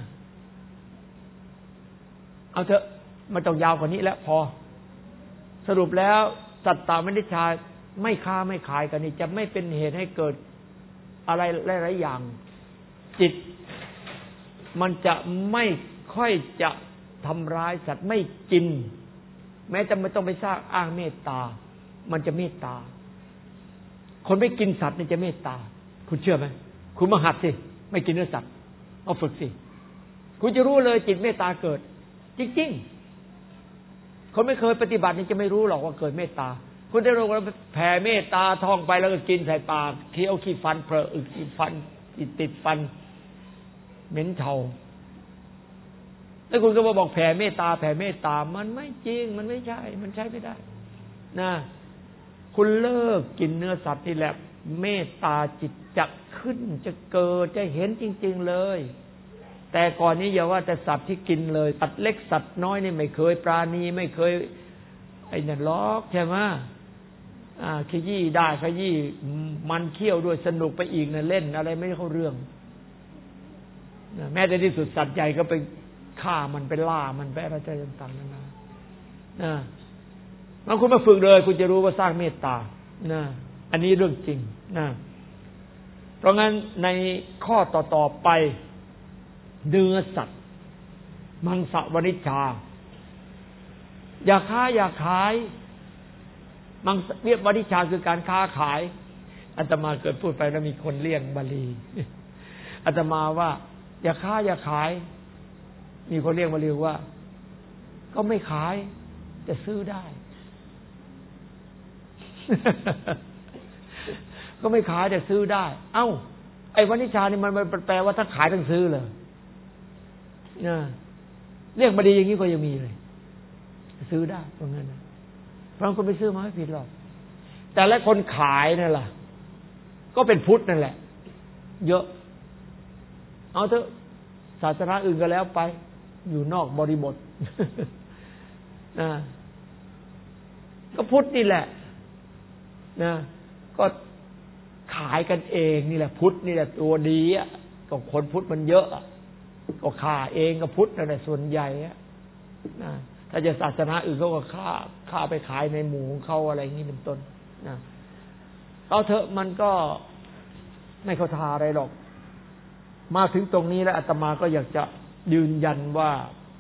เอาเถอะมันต้องยาวกว่านี้แล้วพอสรุปแล้วสัตตมนิชฌาไม่ค้าไม่ขายกันนี่จะไม่เป็นเหตุให้เกิดอะไรหลายๆอย่างจิตมันจะไม่ค่อยจะทำร้ายสัตว์ไม่กินแม้จะไม่ต้องไปสร้างอ้างเมตตามันจะเมตตาคนไม่กินสัตว์นี่จะเมตตาคุณเชื่อไหมคุณมาหัดสิไม่กินเนื้อสัตว์เอาฝึกสิคุณจะรู้เลยจิตเมตตาเกิดจริงๆคนไม่เคยปฏิบัตินี่จะไม่รู้หรอกว่าเกิดเมตตาคุณได้รู้ว่าแผ่เมตตาท่องไปแล้วก็กินใส่ปากเคี้ยวขี้ฟันเผลออึขี้ฟันติดฟันเหม็นเฉาแล้วคุณก็มาบอกแผ่เมตตาแผ่เมตตามันไม่จริงมันไม่ใช่มันใช้ไม่ได้นะคุณเลิกกินเนื้อสัตว์นี่แหละเมตตาจิตจะขึ้นจะเกิดจะเห็นจริงๆเลยแต่ก่อนนี้อย่าว่าแต่สัตว์ที่กินเลยสัตว์เล็กสัตว์น้อยนี่ไม่เคยปราณีไม่เคยไอ้นั่นล็อกใช่ไหมขยี้ได้ขยี้มันเคี้ยวด้วยสนุกไปอีกนะเล่นอะไรไม่เข้าเรื่องแม้แต่ที่สุดสัตว์ใหญ่ก็ไปฆ่ามันไปล่ามันไปอะไรต่างๆนั่นนะบางคนมาฝึกเลยคุณจะรู้ว่าสร้างเมตตานะอันนี้เรื่องจริงนะเพราะงั้นในข้อต่อไปเนื้อสัตว์มังสวนิชฌาอย่าค้าอย่าขายมังสวนิชฌาคือการค้าขายอาตมาเกิดพูดไปแล้วมีคนเลี่ยงบาลีอาตมาว่าอย่าค้าอย่าขายมีคนเลี่ยงบาลีว่าก็ไม่ขายแต่ซื้อได้ ก็ไม่ขายแต่ซื้อได้เอ้าไอ้วนิชฌานี่มันแปลว่าถ้าขายต้องซื้อเลยเรียกบาลีอย่างนี้ก็ยังมีเลยซื้อได้ตรงนั้นนะเพราะคนไปซื้อมาไม่ผิดหรอกแต่และคนขายนั่นล่ะก็เป็นพุทธนั่นแหละเยอะเอาเถอะศาสนาอื่นก็แล้วไปอยู่นอกบริบทก็พุทธนี่แหละนะก็ขายกันเองนี่แหละพุทธนี่แหละตัวดีอ่ะก็คนพุทธมันเยอะก็ฆ่าเองก็พุทธนั่นแหละส่วนใหญ่นะถ้าจะศาสนาอื่นเขาก็ฆ่าไปขายในหมู่ของเขาอะไรอย่างนี้เป็นต้นนะเอาเถอะมันก็ไม่เข้าท่าอะไรหรอกมาถึงตรงนี้แล้วอาตมาก็อยากจะยืนยันว่า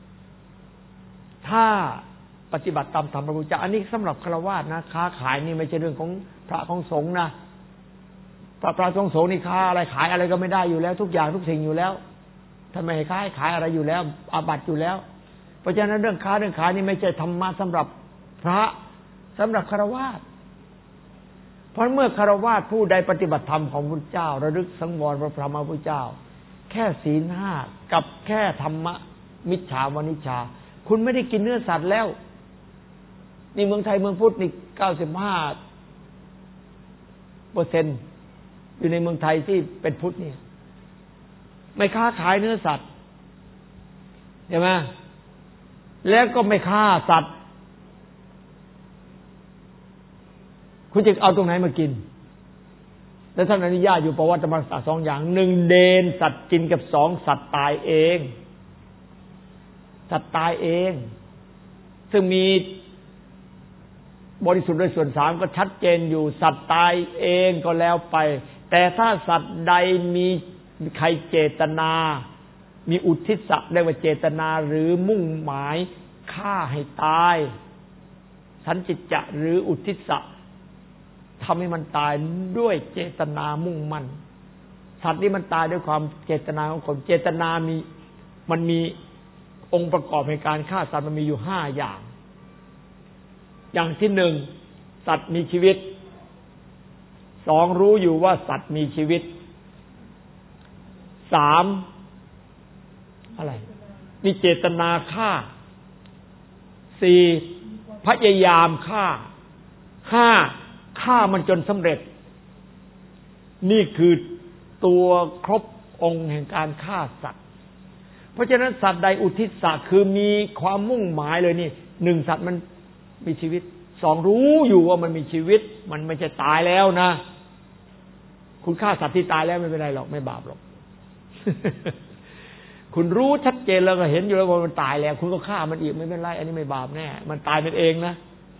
ถ้าปฏิบัติตามธรรมพระพุทธเจ้าอันนี้สำหรับฆราวาสนะค้าขายนี่ไม่ใช่เรื่องของพระของสงฆ์นะพระของสงฆ์นี่ค้าอะไรขายอะไรก็ไม่ได้อยู่แล้วทุกอย่างทุกสิ่งอยู่แล้วทำไมให้ขายอะไรอยู่แล้วอาบัติอยู่แล้วเพราะฉะนั้นเรื่องค้าเรื่องขายนี่ไม่ใช่ธรรมะสำหรับพระสำหรับฆราวาสเพราะเมื่อฆราวาสผู้ใดปฏิบัติธรรมของพระพุทธเจ้าระลึกสังวรพระธรรมพระพุทธเจ้าแค่ศีล 5กับแค่ธรรมะมิจฉาวนิชฌาคุณไม่ได้กินเนื้อสัตว์แล้วนี่เมืองไทยเมืองพุทธนี่95%อยู่ในเมืองไทยที่เป็นพุทธนี่ไม่ค้าขายเนื้อสัตว์ใช่ไหมแล้วก็ไม่ฆ่าสัตว์คุณจะเอาตรงไหนมากินแล้วท่านอนุญาตอยู่ประวัติธรรมศาสตร์2อย่าง1เดนสัตว์กินกับ2สัตว์ตายเองสัตว์ตายเองซึ่งมีบริสุทธิ์โดยส่วน3ก็ชัดเจนอยู่สัตว์ตายเองก็แล้วไปแต่ถ้าสัตว์ใดมีใครเจตนามีอุทิศะเรียกว่าเจตนาหรือมุ่งหมายฆ่าให้ตายสันจิตจะหรืออุทิศะทำให้มันตายด้วยเจตนามุ่งมั่นสัตว์นี้มันตายด้วยความเจตนาของคนเจตนามันมีองค์ประกอบในการฆ่าสัตว์มันมีอยู่5อย่างอย่างที่1สัตว์มีชีวิต2รู้อยู่ว่าสัตว์มีชีวิต3อะไรมีเจตนาฆ่า4พยายามฆ่า5ฆ่ามันจนสำเร็จนี่คือตัวครบองค์แห่งการฆ่าสัตว์เพราะฉะนั้นสัตว์ใดอุทิศะคือมีความมุ่งหมายเลยนี่1สัตว์มันมีชีวิต2รู้อยู่ว่ามันมีชีวิตมันไม่ใช่ตายแล้วนะคุณฆ่าสัตว์ที่ตายแล้วไม่เป็นไรหรอกไม่บาปหรอก คุณรู้ชัดเจนแล้วก็เห็นอยู่แล้วว่ามันตายแล้วคุณก็ฆ่ามันอีกไม่เป็นไรอันนี้ไม่บาปแน่มันตายเป็นเองนะ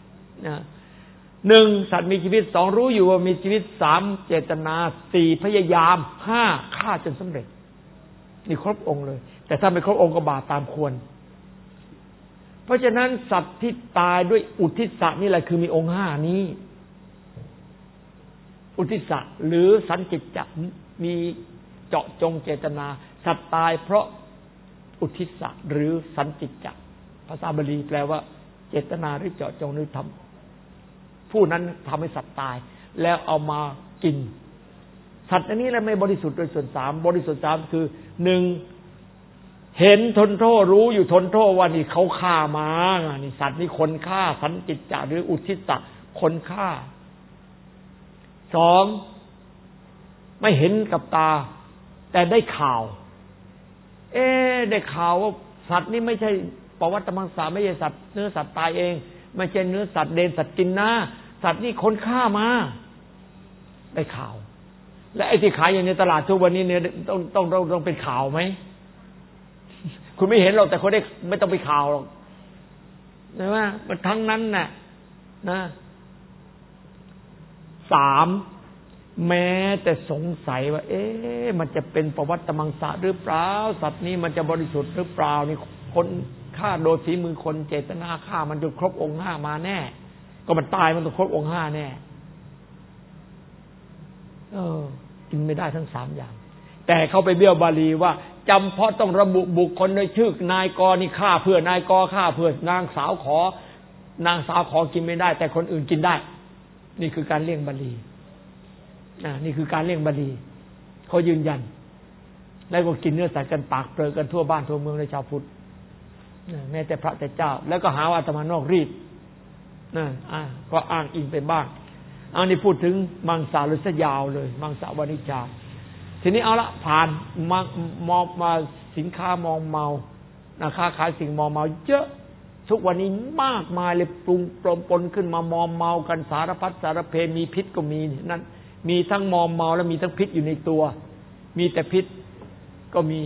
1สัตว์มีชีวิต2รู้อยู่ว่ามีชีวิต3เจตนา4พยายาม5ฆ่าจนสำเร็จนี่ครบองค์เลยแต่ถ้าไม่ครบองค์ก็บาปตามควรเพราะฉะนั้นสัตว์ที่ตายด้วยอุทิศะนี่แหละคือมีองค์5นี้อุทิศะหรือสันจิตจะมีเจาะจงเจตนาสัตว์ตายเพราะอุทิศะหรือสันติจะภาษาบาลีแปลว่าเจตนาหรือเจาะจงหรือทำผู้นั้นทำให้สัตว์ตายแล้วเอามากินสัตว์อันนี้แหละไม่บริสุทธิ์โดยส่วนสามบริสุทธิ์สามคือหนึ่งเห็นทนโทษรู้อยู่ทนโทษว่านี่เขาฆ่ามานี่สัตว์นี่คนฆ่าสันติจะหรืออุทิศะคนฆ่าสองไม่เห็นกับตาแต่ได้ข่าวได้ข่าวว่าสัตว์นี่ไม่ใช่ปวัตตมังสาไม่ใช่สัตว์เนื้อสัตว์ตายเองไม่ใช่เนื้อสัตว์เดนสัตว์กินนะสัตว์นี่คนฆ่ามาได้ข่าวและไอ้ที่ขายอยู่ในตลาดทุกวันนี้เนี่ยต้องเป็นข่าวไหมคุณไม่เห็นหรอกแต่คนได้ไม่ต้องไปข่าวหรอกใช่ไหมมันทั้งนั้นน่ะนะสามแม้แต่สงสัยว่ามันจะเป็นปวัตตมังสะหรือเปล่าสัตว์นี้มันจะบริสุทธิ์หรือเปล่านี่คนฆ่าโดยฝีมือคนเจตนาฆ่ามันจนครบองค์ห้ามาแน่ก็มันตายมันต้องครบองค์ห้าแน่กินไม่ได้ทั้งสามอย่างแต่เขาไปเบี้ยวบาลีว่าจำเพาะต้องระบุบุคคลในชื่อนายกนี่ฆ่าเพื่อนายกฆ่าเพื่อนางสาวขอกินไม่ได้แต่คนอื่นกินได้นี่คือการเลี่ยงบาลีนี่คือการเลี่ยงบาลีเขายืนยันแล้วก็กินเนื้อสัตว์กันปากเปลือยกันทั่วบ้านทั่วเมืองในชาวพุทธแม้แต่พระแต่เจ้าแล้วก็หาว่าอาตมานอกรีดก็อ้างอิงไปบ้างอันนี้พูดถึงมังสาหรือสยาวเลยมังสาวานิจาทีนี้เอาละผ่านมาสินค้ามอมเมาค้าขายสิ่งมอมเมาเยอะทุกวันนี้มากมายเลยปรุงปนขึ้นมามอมเมากันสารพัดสารเพมีพิษก็มีนั่นมีทั้งมอมเมาและมีทั้งพิษอยู่ในตัวมีแต่พิษก็มี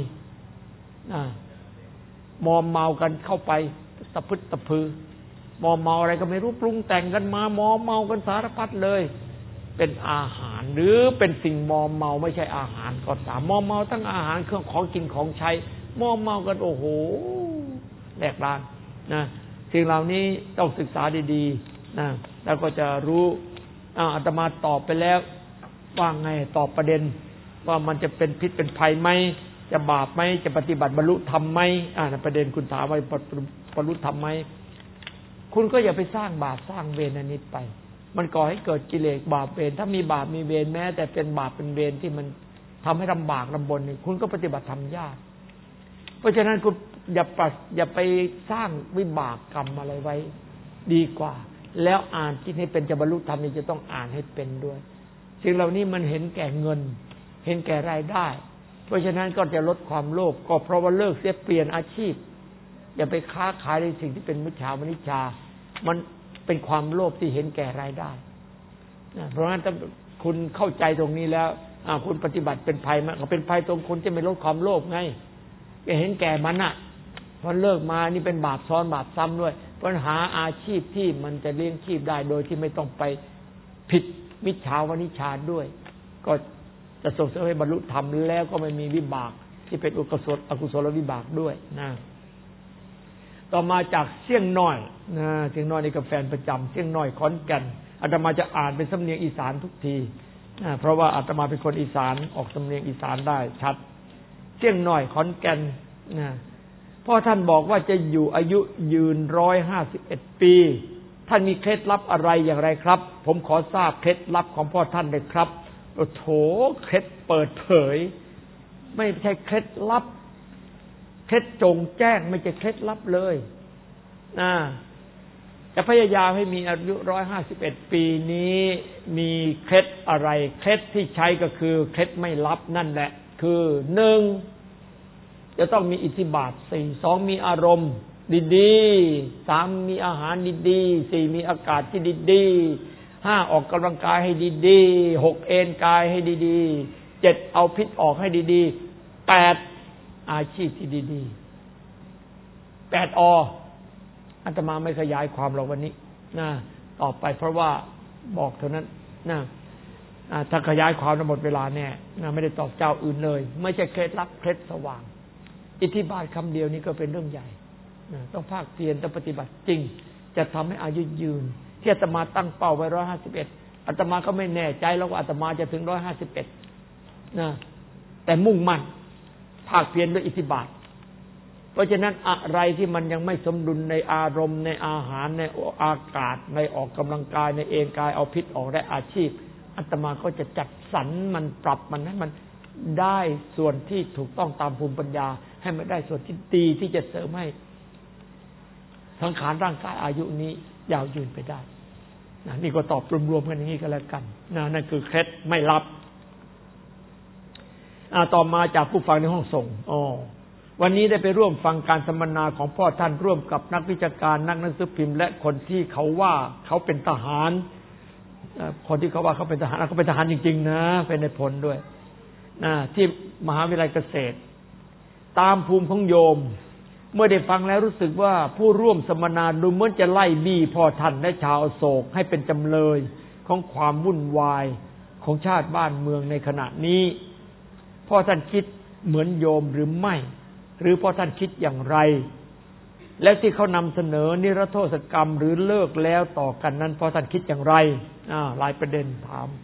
มอมเมากันเข้าไปตะพึดตะพือมอมเมาอะไรก็ไม่รู้ปรุงแต่งกันมามอมเมากันสารพัดเลยเป็นอาหารหรือเป็นสิ่งมอมเมาไม่ใช่อาหารก็ตามมอมเมาทั้งอาหารเครื่องของกินของใช้มอมเมากันโอ้โหแหลกลานนะสิ่งเหล่านี้ต้องศึกษาดีๆนะแล้วก็จะรู้อาตมาตอบไปแล้วว่าไงตอบประเด็นว่ามันจะเป็นพิษเป็นภัยไหมจะบาปไหมจะปฏิบัติบรรลุธรรมไหมประเด็นคุณถามว่าบรรลุธรรมไหมคุณก็อย่าไปสร้างบาปสร้างเวรอันนี้ไปมันก่อให้เกิดกิเลสบาปเวรถ้ามีบาปมีเวรแม้แต่เป็นบาปเป็นเวรที่มันทำให้ลำบากลำบนนี่คุณก็ปฏิบัติธรรมยากเพราะฉะนั้นคุณอย่าไปสร้างวิบากกรรมอะไรไว้ดีกว่าแล้วอ่านคิดให้เป็นจะบรรลุธรรมนี่จะต้องอ่านให้เป็นด้วยสิ่งเหล่านี้มันเห็นแก่เงินเห็นแก่รายได้เพราะฉะนั้นก็จะลดความโลภก็เพราะว่าเลิกเสียเปลี่ยนอาชีพอย่าไปค้าขายในสิ่งที่เป็นมุฉาวนิชามันเป็นความโลภที่เห็นแก่รายได้เพราะฉะนั้นถ้าคุณเข้าใจตรงนี้แล้วคุณปฏิบัติเป็นภัยมันก็เป็นภัยตรงคุณจะไม่ลดความโลภไงจะเห็นแก่มันพอเลิกมานี่เป็นบาปซ้อนบาปซ้ำด้วยปัญหาอาชีพที่มันจะเลี้ยงชีพได้โดยที่ไม่ต้องไปผิดมิจฉาวนิชาด้วยก็จะส่งเสริมให้บรรลุธรรมแล้วก็ไม่มีวิบากที่เป็นอกุศลวิบากด้วยนะต่อมาจากเสียงน้อยเสียงน้อยนี่ก็แฟนประจำเสียงน้อยขอนแก่นอาตมาจะอ่านเป็นสำเนียงอีสานทุกทีเพราะว่าอาตมาเป็นคนอีสานออกสำเนียงอีสานได้ชัดเสียงน้อยขอนแก่นพ่อท่านบอกว่าจะอยู่อายุยืน151 ปีท่านมีเคล็ดลับอะไรอย่างไรครับผมขอทราบเคล็ดลับของพ่อท่านเลยครับโอ้โถเคล็ดเปิดเผยไม่ใช่เคล็ดลับเคล็ดจงแจ้งไม่ใช่เคล็ดลับเลยจะพยายามให้มีอายุ151 ปีนี้มีเคล็ดอะไรเคล็ดที่ใช้ก็คือเคล็ดไม่ลับนั่นแหละคือ1จะต้องมีอิทธิบาท4 2มีอารมณ์ดีๆ3มีอาหารดีๆ4มีอากาศที่ดีๆ5ออกกำลังกายให้ดีๆ6เอนกายให้ดีๆ7เอาพิษออกให้ดีๆ8อาชีพที่ดีๆ8อาตมาไม่ขยายความหรอกวันนี้ต่อไปเพราะว่าบอกเท่านั้นถ้าขยายความหมดเวลาแน่ไม่ได้ตอบเจ้าอื่นเลยไม่ใช่เคล็ดลับเคล็ดสว่างอิทธิบาทคำเดียวนี้ก็เป็นเรื่องใหญ่ต้องภาคเพียรต้องปฏิบัติจริงจะทำให้อายุยืนที่อาตมาตั้งเป้าไว้151อาตมาก็ไม่แน่ใจแล้วว่าอาตมาจะถึง151 แต่มุ่งมั่นภาคเพียรด้วยอิทธิบาทเพราะฉะนั้นอะไรที่มันยังไม่สมดุลในอารมณ์ในอาหารในอากาศในออกกำลังกายในเอนกายเอาพิษออกได้อาชีพอาตมาก็จะจัดสรรมันปรับมันให้มันได้ส่วนที่ถูกต้องตามภูมิปัญญาให้มันได้ส่วนที่ดีที่จะเสริมให้สังขารร่างกายอายุนี้ยาวยืนไปได้นี่ก็ตอบรวมๆกันอย่างนี้ก็แล้วกันนั่นคือเคล็ดไม่ลับต่อมาจากผู้ฟังในห้องส่งวันนี้ได้ไปร่วมฟังการสัมมนาของพ่อท่านร่วมกับนักวิชาการนักหนังสือพิมพ์และคนที่เขาว่าเขาเป็นทหารคนที่เขาว่าเขาเป็นทหารเขาเป็นทหารจริงๆนะเป็นในพลด้วยที่มหาวิทยาลัยเกษตรตามภูมิของโยมเมื่อได้ฟังแล้วรู้สึกว่าผู้ร่วมสัมมนาดูเหมือนจะไล่บี้พ่อท่านและชาวอโศกให้เป็นจำเลยของความวุ่นวายของชาติบ้านเมืองในขณะนี้พ่อท่านคิดเหมือนโยมหรือไม่หรือพ่อท่านคิดอย่างไรและที่เขานำเสนอนิรโทษกรรมหรือเลิกแล้วต่อกันนั้นพ่อท่านคิดอย่างไรหลายประเด็นถาม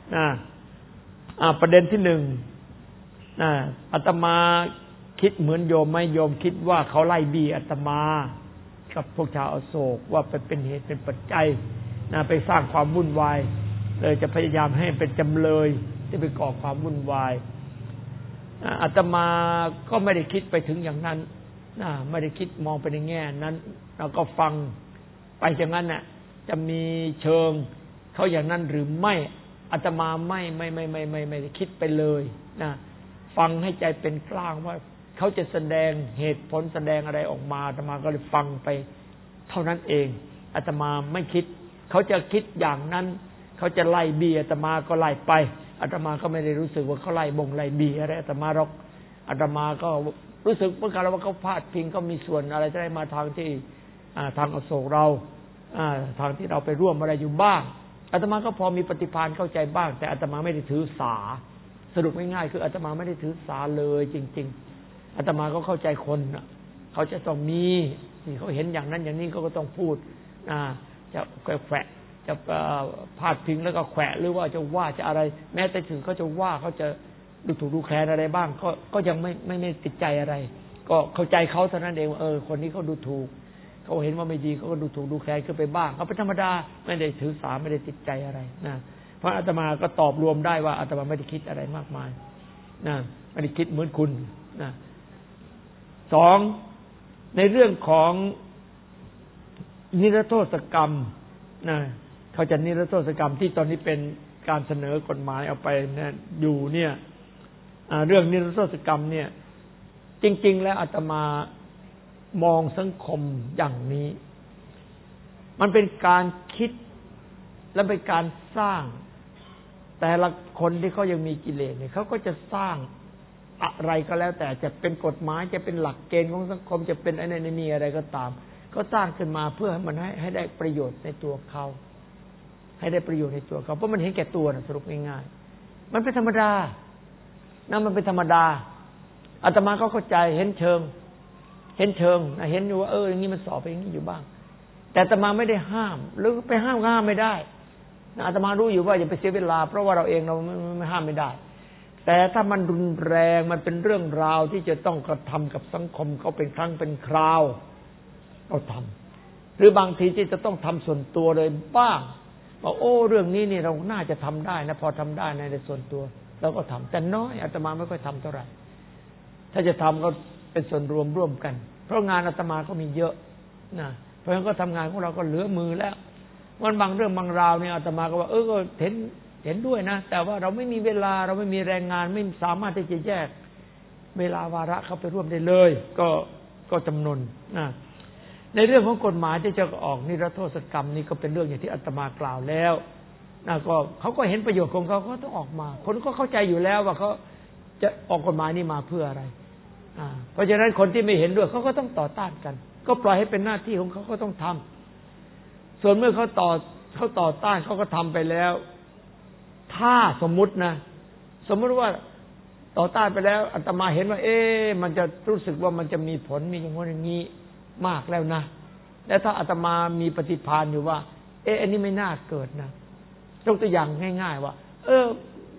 ประเด็นที่หนึ่งอาตมาคิดเหมือนโยมไหมโยมคิดว่าเขาไล่บี้อาตมากับพวกชาวอโศกว่าเป็นเหตุเป็นปัจจัยไปสร้างความวุ่นวายเลยจะพยายามให้เป็นจำเลยที่ไปก่อความวุ่นวายอาตมาก็ไม่ได้คิดไปถึงอย่างนั้นไม่ได้คิดมองไปในแง่นั้นเราก็ฟังไปอย่างนั้นน่ะจะมีเชิงเขาอย่างนั้นหรือไม่อาตมาไม่ได้คิดไปเลยนะฟังให้ใจเป็นกลางว่าเขาจะแสดงเหตุผลแสดงอะไรออกมาอาตมาก็เลยฟังไปเท่านั้นเองอาตมาไม่คิดเขาจะคิดอย่างนั้นเขาจะไล่บี้อาตมาก็ไล่ไปอาตมาก็ไม่ได้รู้สึกว่าเขาไล่บ่งไล่บี้อะไรอาตมาหรอกอาตมาก็รู้สึกเหมือนกันว่าเขาพลาดพิงก็มีส่วนอะไรจะได้มาทางที่ทางอโศกเราทางที่เราไปร่วมอะไรอยู่บ้างอาตมาก็พอมีปฏิภาณเข้าใจบ้างแต่อาตมาไม่ได้ถือสาสรุปง่ายๆคืออาตมาไม่ได้ถือสาเลยจริงๆอาตมาก็เข้าใจคนเขาจะต้องมีที่เขาเห็นอย่างนั้นอย่างนี้เขาก็ต้องพูดจะแฝงจะพาดพิงแล้วก็แขวะหรือว่าจะว่าจะอะไรแม้แต่ถึงเขาจะว่าเขาจะดูถูกดูแคลนอะไรบ้างก็ยังไม่ติดใจอะไรก็เข้าใจเขาเท่านั้นเองว่าคนนี้เขาดูถูกเขาเห็นว่าไม่ดีเขาก็ดูถูกดูแคลนขึ้นไปบ้างเขาเป็นธรรมดาไม่ได้ถือสาไม่ได้ติดใจอะไรนะเพราะอาตมาก็ตอบรวมได้ว่าอาตมาไม่ได้คิดอะไรมากมายนะไม่ได้คิดเหมือนคุณนะสองในเรื่องของนิรโทษกรรมนะเขาจะนิรโทษกรรมที่ตอนนี้เป็นการเสนอกฎหมายเอาไปนะอยู่เนี่ยเรื่องนิรโทษกรรมเนี่ยจริงๆแล้วอาตมามองสังคมอย่างนี้มันเป็นการคิดและเป็นการสร้างแต่ละคนที่เขายังมีกิเลสเนี่ยเขาก็จะสร้างอะไรก็แล้วแต่จะเป็นกฎหมายจะเป็นหลักเกณฑ์ของสังคมจะเป็นอะไรนี่อะไรก็ตามก็สร้างขึ้นมาเพื่อให้มันให้ได้ประโยชน์ในตัวเขาให้ได้ประโยชน์ในตัวเขาเพราะมันเห็นแก่ตัวนะสรุปง่ายๆมันเป็นธรรมดานะมันเป็นธรรมดาอาตมาก็เข้าใจเห็นเชิงเห็นอยู่ว่าอย่างนี้มันสอบไปอย่างนี้อยู่บ้างแต่อาตมาไม่ได้ห้ามหรือไปห้ามไม่ได้อาตมารู้อยู่ว่าอย่าไปเสียเวลาเพราะว่าเราเองเราไม่ห้ามไม่ได้แต่ถ้ามันรุนแรงมันเป็นเรื่องราวที่จะต้องกระทำกับสังคมเขาเป็นครั้งเป็นคราวเราทำหรือบางทีที่จะต้องทำส่วนตัวเลยบ้างว่าเรื่องนี้นี่เราน่าจะทำได้นะพอทำได้ในส่วนตัวเราก็ทำแต่น้อยอาตมาไม่ค่อยทำเท่าไหร่ถ้าจะทำก็เป็นส่วนรวมร่วมกันเพราะงานอาตมาก็มีเยอะนะเพราะฉะนั้นก็ทำงานของเราก็เหลือมือแล้ววันบางเรื่องบางราวเนี่ยอาตมาก็ว่าก็เห็นด้วยนะแต่ว่าเราไม่มีเวลาเราไม่มีแรงงานไม่สามารถที่จะแยกเวลาวาระเข้าไปร่วมได้เลยก็จำนวนนะในเรื่องของกฎหมายที่จะออกนิรโทษกรรมนี่ก็เป็นเรื่องอย่างที่อาตมากล่าวแล้วนะก็เขาก็เห็นประโยชน์ของเขาก็ต้องออกมาคนก็เข้าใจอยู่แล้วว่าเขาจะออกกฎหมายนี้มาเพื่ออะไรเพราะฉะนั้นคนที่ไม่เห็นด้วยเขาก็ต้องต่อต้านกันก็ปล่อยให้เป็นหน้าที่ของเขาก็ต้องทำส่วนเมื่อเขาต่อต้านเขาก็ทำไปแล้วถ้าสมมุติว่าต่อต้านไปแล้วอาตมาเห็นว่ามันจะรู้สึกว่ามันจะมีผลมีอย่างงี้อย่างนี้มากแล้วนะแล้วถ้าอาตมามีปฏิภาณอยู่ว่าอันนี้ไม่น่าเกิดนะยกตัวอย่างง่ายๆว่า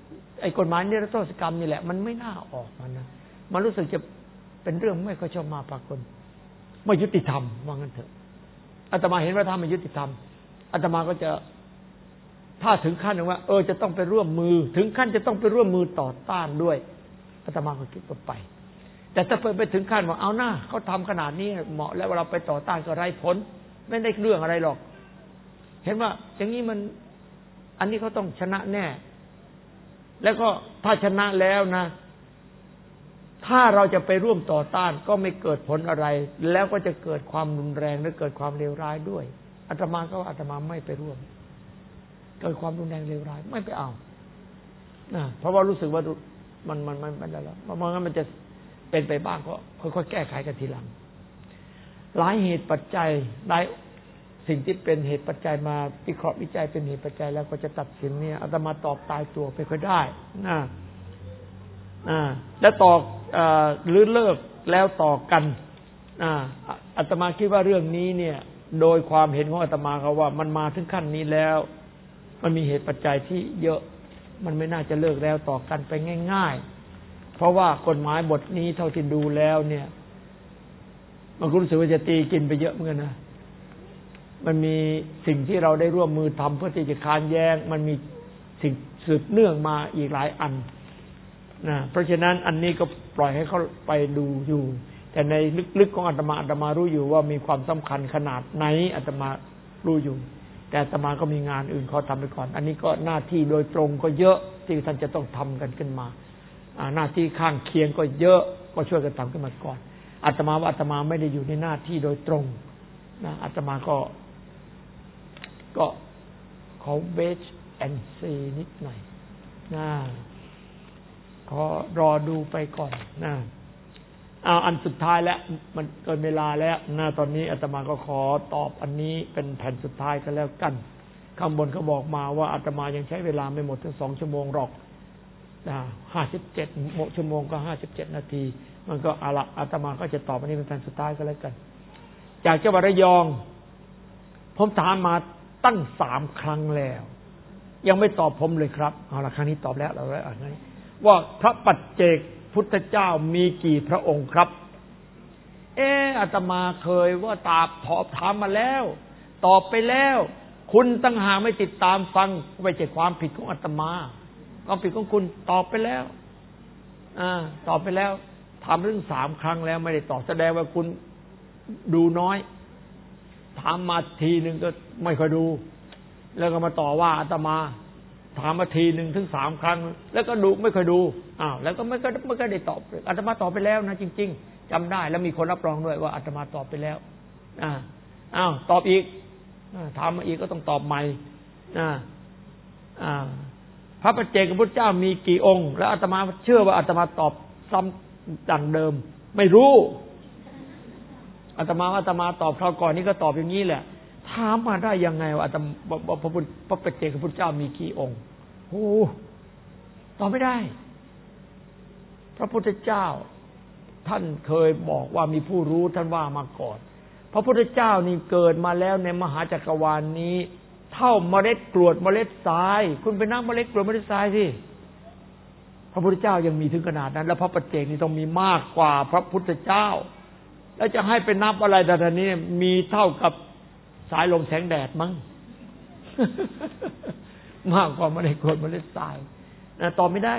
ไอ้กฎหมายนิรโทษกรรมนี่แหละมันไม่น่าออกมานะมันรู้สึกจะเป็นเรื่องไม่ค่อยชอบมาพากลไม่ยุติธรรมว่างั้นเถอะอาตมาเห็นว่าถ้าไม่ยุติธรรมอาตมาก็จะถ้าถึงขั้นว่าจะต้องไปร่วมมือถึงขั้นจะต้องไปร่วมมือต่อต้านด้วยอาตมาก็คิดว่าไปแต่ถ้าไปถึงขั้นว่าเอาหน้าเขาทำขนาดนี้เหมาะแล้วเราไปต่อต้านก็ไร้ผลไม่ได้เรื่องอะไรหรอกเห็นว่าอย่างนี้มันอันนี้เขาต้องชนะแน่แล้วก็ถ้าชนะแล้วนะถ้าเราจะไปร่วมต่อต้านก็ไม่เกิดผลอะไรแล้วก็จะเกิดความรุนแรงและเกิดความเลวร้ายด้วยอาตมาก็อาตมาไม่ไปร่วมเกิดความรุนแรงเลวร้ายไม่ไปเอาเพราะว่ารู้สึกว่ามันไม่ได้แล้วเพราะงั้นมันจะเป็นไปบ้างก็ค่อยๆแก้ไขกันทีหลังหลายเหตุปัจจัยหลายสิ่งที่เป็นเหตุปัจจัยมาวิเคราะห์วิจัยเป็นเหตุปัจจัยแล้วก็จะตัดสินเนี่ยอาตมาตอบตายตัวไปก็ได้แล้วต่อหรือเลิกแล้วต่อกันอาตมาคิดว่าเรื่องนี้เนี่ยโดยความเห็นของอาตมาเขาว่ามันมาถึงขั้นนี้แล้วมันมีเหตุปัจจัยที่เยอะมันไม่น่าจะเลิกแล้วต่อกันไปง่ายๆเพราะว่ากฎหมายบทนี้เท่าที่ดูแล้วเนี่ยมันรู้สึกว่าจะตีกินไปเยอะเหมือนกันนะมันมีสิ่งที่เราได้ร่วมมือทำเพื่อที่จะค้านแย้งมันมีสิ่งสืบเนื่องมาอีกหลายอันนะเพราะฉะนั้นอันนี้ก็ปล่อยให้เขาไปดูอยู่แต่ในลึกๆของอาตมารู้อยู่ว่ามีความสำคัญขนาดไหนอาตมารู้อยู่แต่อาตมาก็มีงานอื่นเขาทำไปก่อนอันนี้ก็หน้าที่โดยตรงก็เยอะที่ท่านจะต้องทำกันขึ้นมาหน้าที่ข้างเคียงก็เยอะก็ช่วยกันทำขึ้นมาก่อนอาตมาว่าอาตมาไม่ได้อยู่ในหน้าที่โดยตรงนะอาตมาก็ขอเวทแอนซีนิดหน่อยนะขอรอดูไปก่อนนะอันสุดท้ายแล้วมันเกินเวลาแล้วนะตอนนี้อาตมาก็ขอตอบอันนี้เป็นแผ่นสุดท้ายกันแล้วกันข้างบนเขาบอกมาว่าอาตมายังใช้เวลาไม่หมดถึง2 ชั่วโมงหรอก57 ชั่วโมงก็57 นาทีมันก็อาตมาก็จะตอบอันนี้เป็นแผ่นสุดท้ายก็แล้วกันจากจังหวัดระยองผมถามมาตั้ง3 ครั้งแล้วยังไม่ตอบผมเลยครับเอาละครั้งนี้ตอบแล้วเราแล้วอันนี้ว่าพระปัจเจกพุทธเจ้ามีกี่พระองค์ครับอาตมาเคยว่าถามมาแล้วตอบไปแล้วคุณตั้งหากไม่ติดตามฟังไม่ใช่ความผิดของอาตมาความผิดของคุณตอบไปแล้วตอบไปแล้วถามเรื่อง3 ครั้งแล้วไม่ได้ตอบแสดงว่าคุณดูน้อยถามมาทีนึงก็ไม่ค่อยดูแล้วก็มาต่อว่าอาตมาถามมาทีนึงถึง3 ครั้งแล้วก็ดูไม่ค่อยดูแล้วก็ไม่ก็ได้ตอบอาตมาตอบไปแล้วนะจริงๆจำได้แล้วมีคนรับรองด้วยว่าอาตมาตอบไปแล้วตอบอีกถามมาอีกก็ต้องตอบใหม่พระปัจเจกพุทธเจ้ามีกี่องค์แล้วอาตมาเชื่อว่าอาตมาตอบซ้ำดังเดิมไม่รู้อาตมาตอบคราวก่อนนี้ก็ตอบอย่างนี้แหละถามมาได้ยังไงว่าพระปัจเจกพุทธเจ้ามีกี่องค์ตอบไม่ได้พระพุทธเจ้าท่านเคยบอกว่ามีผู้รู้ท่านว่ามาก่อนพระพุทธเจ้านี่เกิดมาแล้วในมหาจักรวาลนี้เท่าเมล็ดกรวดเมล็ดทรายคุณไปนับเมล็ดกรวดเมล็ดทรายสิพระพุทธเจ้ายังมีถึงขนาดนั้นแล้วพระปัจเจกนี่ต้องมีมากกว่าพระพุทธเจ้าแล้วจะให้ไปนับอะไรแต่นี้มีเท่ากับสายลมแสงแดดมั้ง มากกว่าเมล็ดกรวดเมล็ดทรายตอบไม่ได้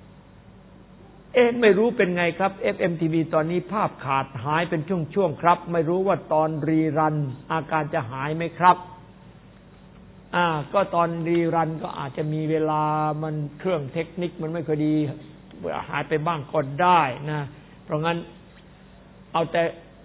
ไม่รู้เป็นไงครับ FMTV ตอนนี้ภาพขาดหายเป็นช่วงๆครับไม่รู้ว่าตอนรีรันอาการจะหายไหมครับก็ตอนรีรันก็อาจจะมีเวลามันเครื่องเทคนิคมันไม่ค่อยดีหายไปบ้างก็ได้นะเพราะงั้นเอาแต่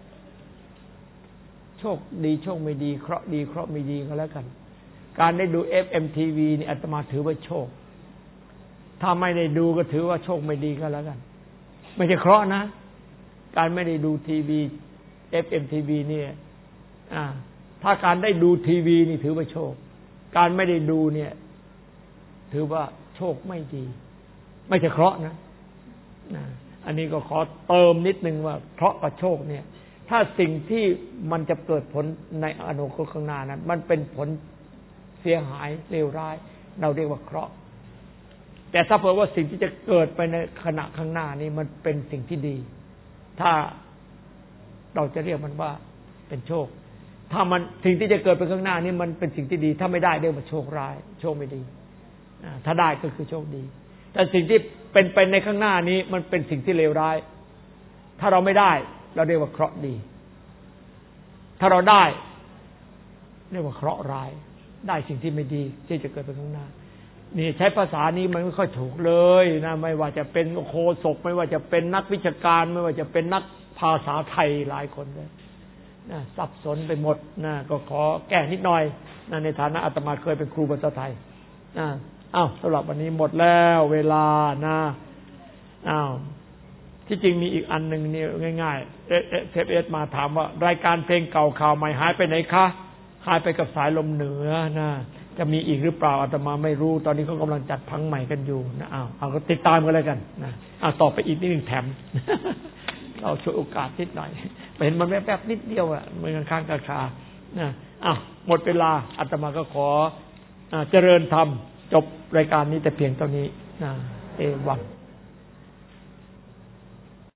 โชคดีโชคไม่ดีเคราะห์ดีเคราะห์ไม่ดีก็แล้วกันการได้ดู FMTV นี่อาตมาถือว่าโชคถ้าไม่ได้ดูก็ถือว่าโชคไม่ดีก็แล้วกันไม่ใช่เคราะห์นะการไม่ได้ดูทีวี FMTV เนี่ยถ้าการได้ดูทีวีนี่ถือว่าโชคการไม่ได้ดูเนี่ยถือว่าโชคไม่ดีไม่ใช่เคราะห์นะอันนี้ก็ขอเติมนิดนึงว่าเคราะห์กับโชคเนี่ยถ้าสิ่งที่มันจะเกิดผลในอนาคตข้างหน้านั้นมันเป็นผลเสียหายเลวร้ายเราเรียกว่าเคราะห์แต่ถ้าเผื่อว่าสิ่งที่จะเกิดไปในขณะข้างหน้านี้มันเป็นสิ่งที่ดี ถ้าเราจะเรียกมันว่าเป็นโชค ถ้ามันสิ่งที่จะเกิดไปข้างหน้านี้มันเป็นสิ่งที่ดีถ้าไม่ได้เรียกว่าโชคร้ายโชคไม่ดีถ้าได้ก็คือโชคดีแต่สิ่งที่เป็นไปในข้างหน้านี้มันเป็นสิ่งที่เลวร้ายถ้าเราไม่ได้เราเรียกว่าเคราะห์ดีถ้าเราได้เรียกว่าเคราะห์ร้ายได้สิ่งที่ไม่ดีที่จะเกิดไปข้างหน้านี่ใช้ภาษานี้มันไม่ค่อยถูกเลยนะไม่ว่าจะเป็นโฆษกไม่ว่าจะเป็นนักวิชาการไม่ว่าจะเป็นนักภาษาไทยหลายคนเลยนะสับสนไปหมดนะก็ขอแก้นิดหน่อยนะในฐานะอาตมาเคยเป็นครูภาษาไทยนะสำหรับวันนี้หมดแล้วเวลานะที่จริงมีอีกอันหนึ่งนี่ง่ายๆเอฟมาถามว่ารายการเพลงเก่าข่าวใหม่หายไปไหนคะหายไปกับสายลมเหนือนะจะมีอีกหรือเปล่าอาตมาไม่รู้ตอนนี้เขากำลังจัดพังใหม่กันอยู่นะเอาก็ติดตามกันเลยกันนะต่อไปอีกนิดนึงแถม เราช่วยโอกาสนิดหน่อยเห็นมันแวบๆนิดเดียวอ่ะมันข้างๆคานะหมดเวลาอาตมาก็ขอเจริญธรรมจบรายการนี้แต่เพียงเท่านี้เอวัง